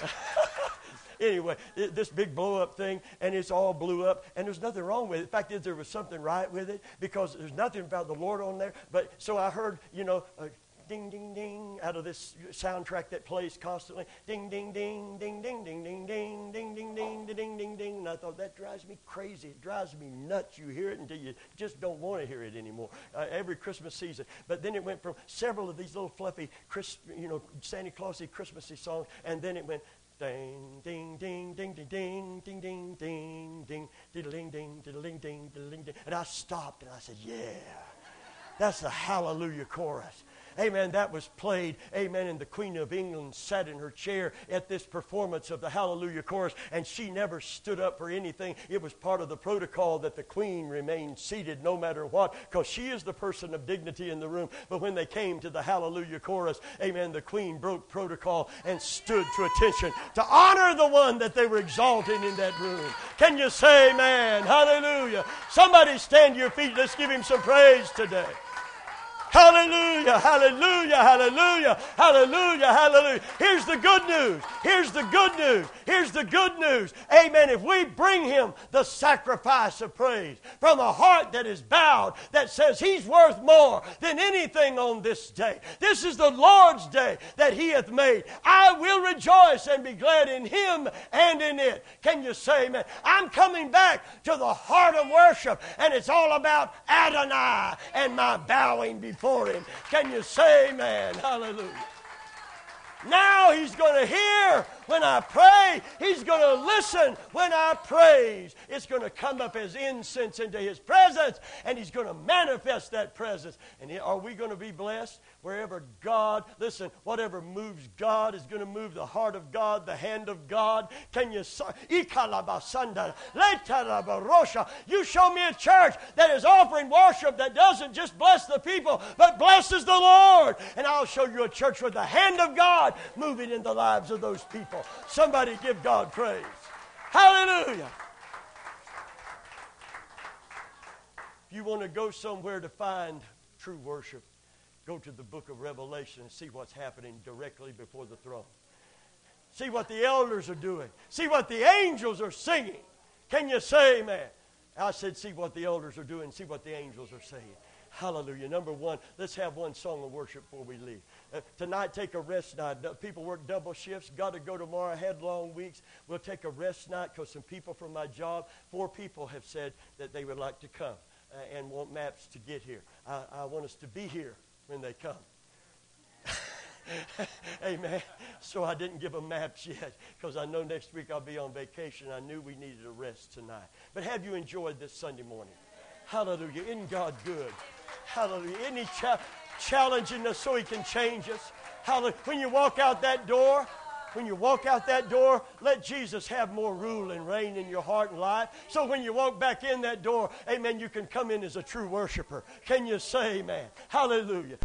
Anyway, this big blow-up thing, and it's all blew up, and there's nothing wrong with it. The fact is, there was something right with it, because there's nothing about the Lord on there. But so I heard, you know, ding, ding, ding, out of this soundtrack that plays constantly. Ding, ding, ding, ding, ding, ding, ding, ding, ding, ding, ding, ding, ding, ding. And I thought, that drives me crazy. It drives me nuts. You hear it until you just don't want to hear it anymore. Every Christmas season. But then it went from several of these little fluffy, Santa Clausy Christmassy songs, and then it went, ding, ding, ding, ding, ding, ding, ding, ding, ding, ding, diddling, ding, diddling, ding, diddling, ding. And I stopped and I said, yeah, that's the Hallelujah chorus. Amen, that was played, amen, and the Queen of England sat in her chair at this performance of the Hallelujah chorus, and she never stood up for anything. It was part of the protocol that the Queen remained seated no matter what, because she is the person of dignity in the room. But when they came to the Hallelujah chorus, amen, the Queen broke protocol and stood to attention to honor the one that they were exalting in that room. Can you say amen? Hallelujah. Somebody stand to your feet. Let's give him some praise today. Hallelujah, hallelujah, hallelujah, hallelujah, hallelujah. Here's the good news. Here's the good news. Here's the good news. Amen. If we bring him the sacrifice of praise from a heart that is bowed, that says he's worth more than anything on this day. This is the Lord's day that he hath made. I will rejoice and be glad in him and in it. Can you say amen? I'm coming back to the heart of worship, and it's all about Adonai and my bowing before him. Can you say amen? Hallelujah. Now he's going to hear when I pray. He's going to listen when I praise. It's going to come up as incense into his presence, and he's going to manifest that presence. And are we going to be blessed? Wherever God, listen, whatever moves God is going to move the heart of God, the hand of God. Can you say, you show me a church that is offering worship that doesn't just bless the people, but blesses the Lord. And I'll show you a church with the hand of God moving in the lives of those people. Somebody give God praise. Hallelujah. If you want to go somewhere to find true worship, go to the book of Revelation and see what's happening directly before the throne. See what the elders are doing. See what the angels are singing. Can you say amen? I said see what the elders are doing, see what the angels are saying. Hallelujah. Number one, let's have one song of worship before we leave. Tonight, take a rest night. People work double shifts. Got to go tomorrow. Had long weeks. We'll take a rest night because some people from my job, 4 people have said that they would like to come and want maps to get here. I want us to be here when they come. Amen. So I didn't give them maps yet because I know next week I'll be on vacation. I knew we needed a rest tonight. But have you enjoyed this Sunday morning? Hallelujah. Isn't God good? Hallelujah. Isn't he challenging us so he can change us? Hallelujah. When you walk out that door, When you walk out that door, let Jesus have more rule and reign in your heart and life. So when you walk back in that door, amen, you can come in as a true worshiper. Can you say amen? Hallelujah.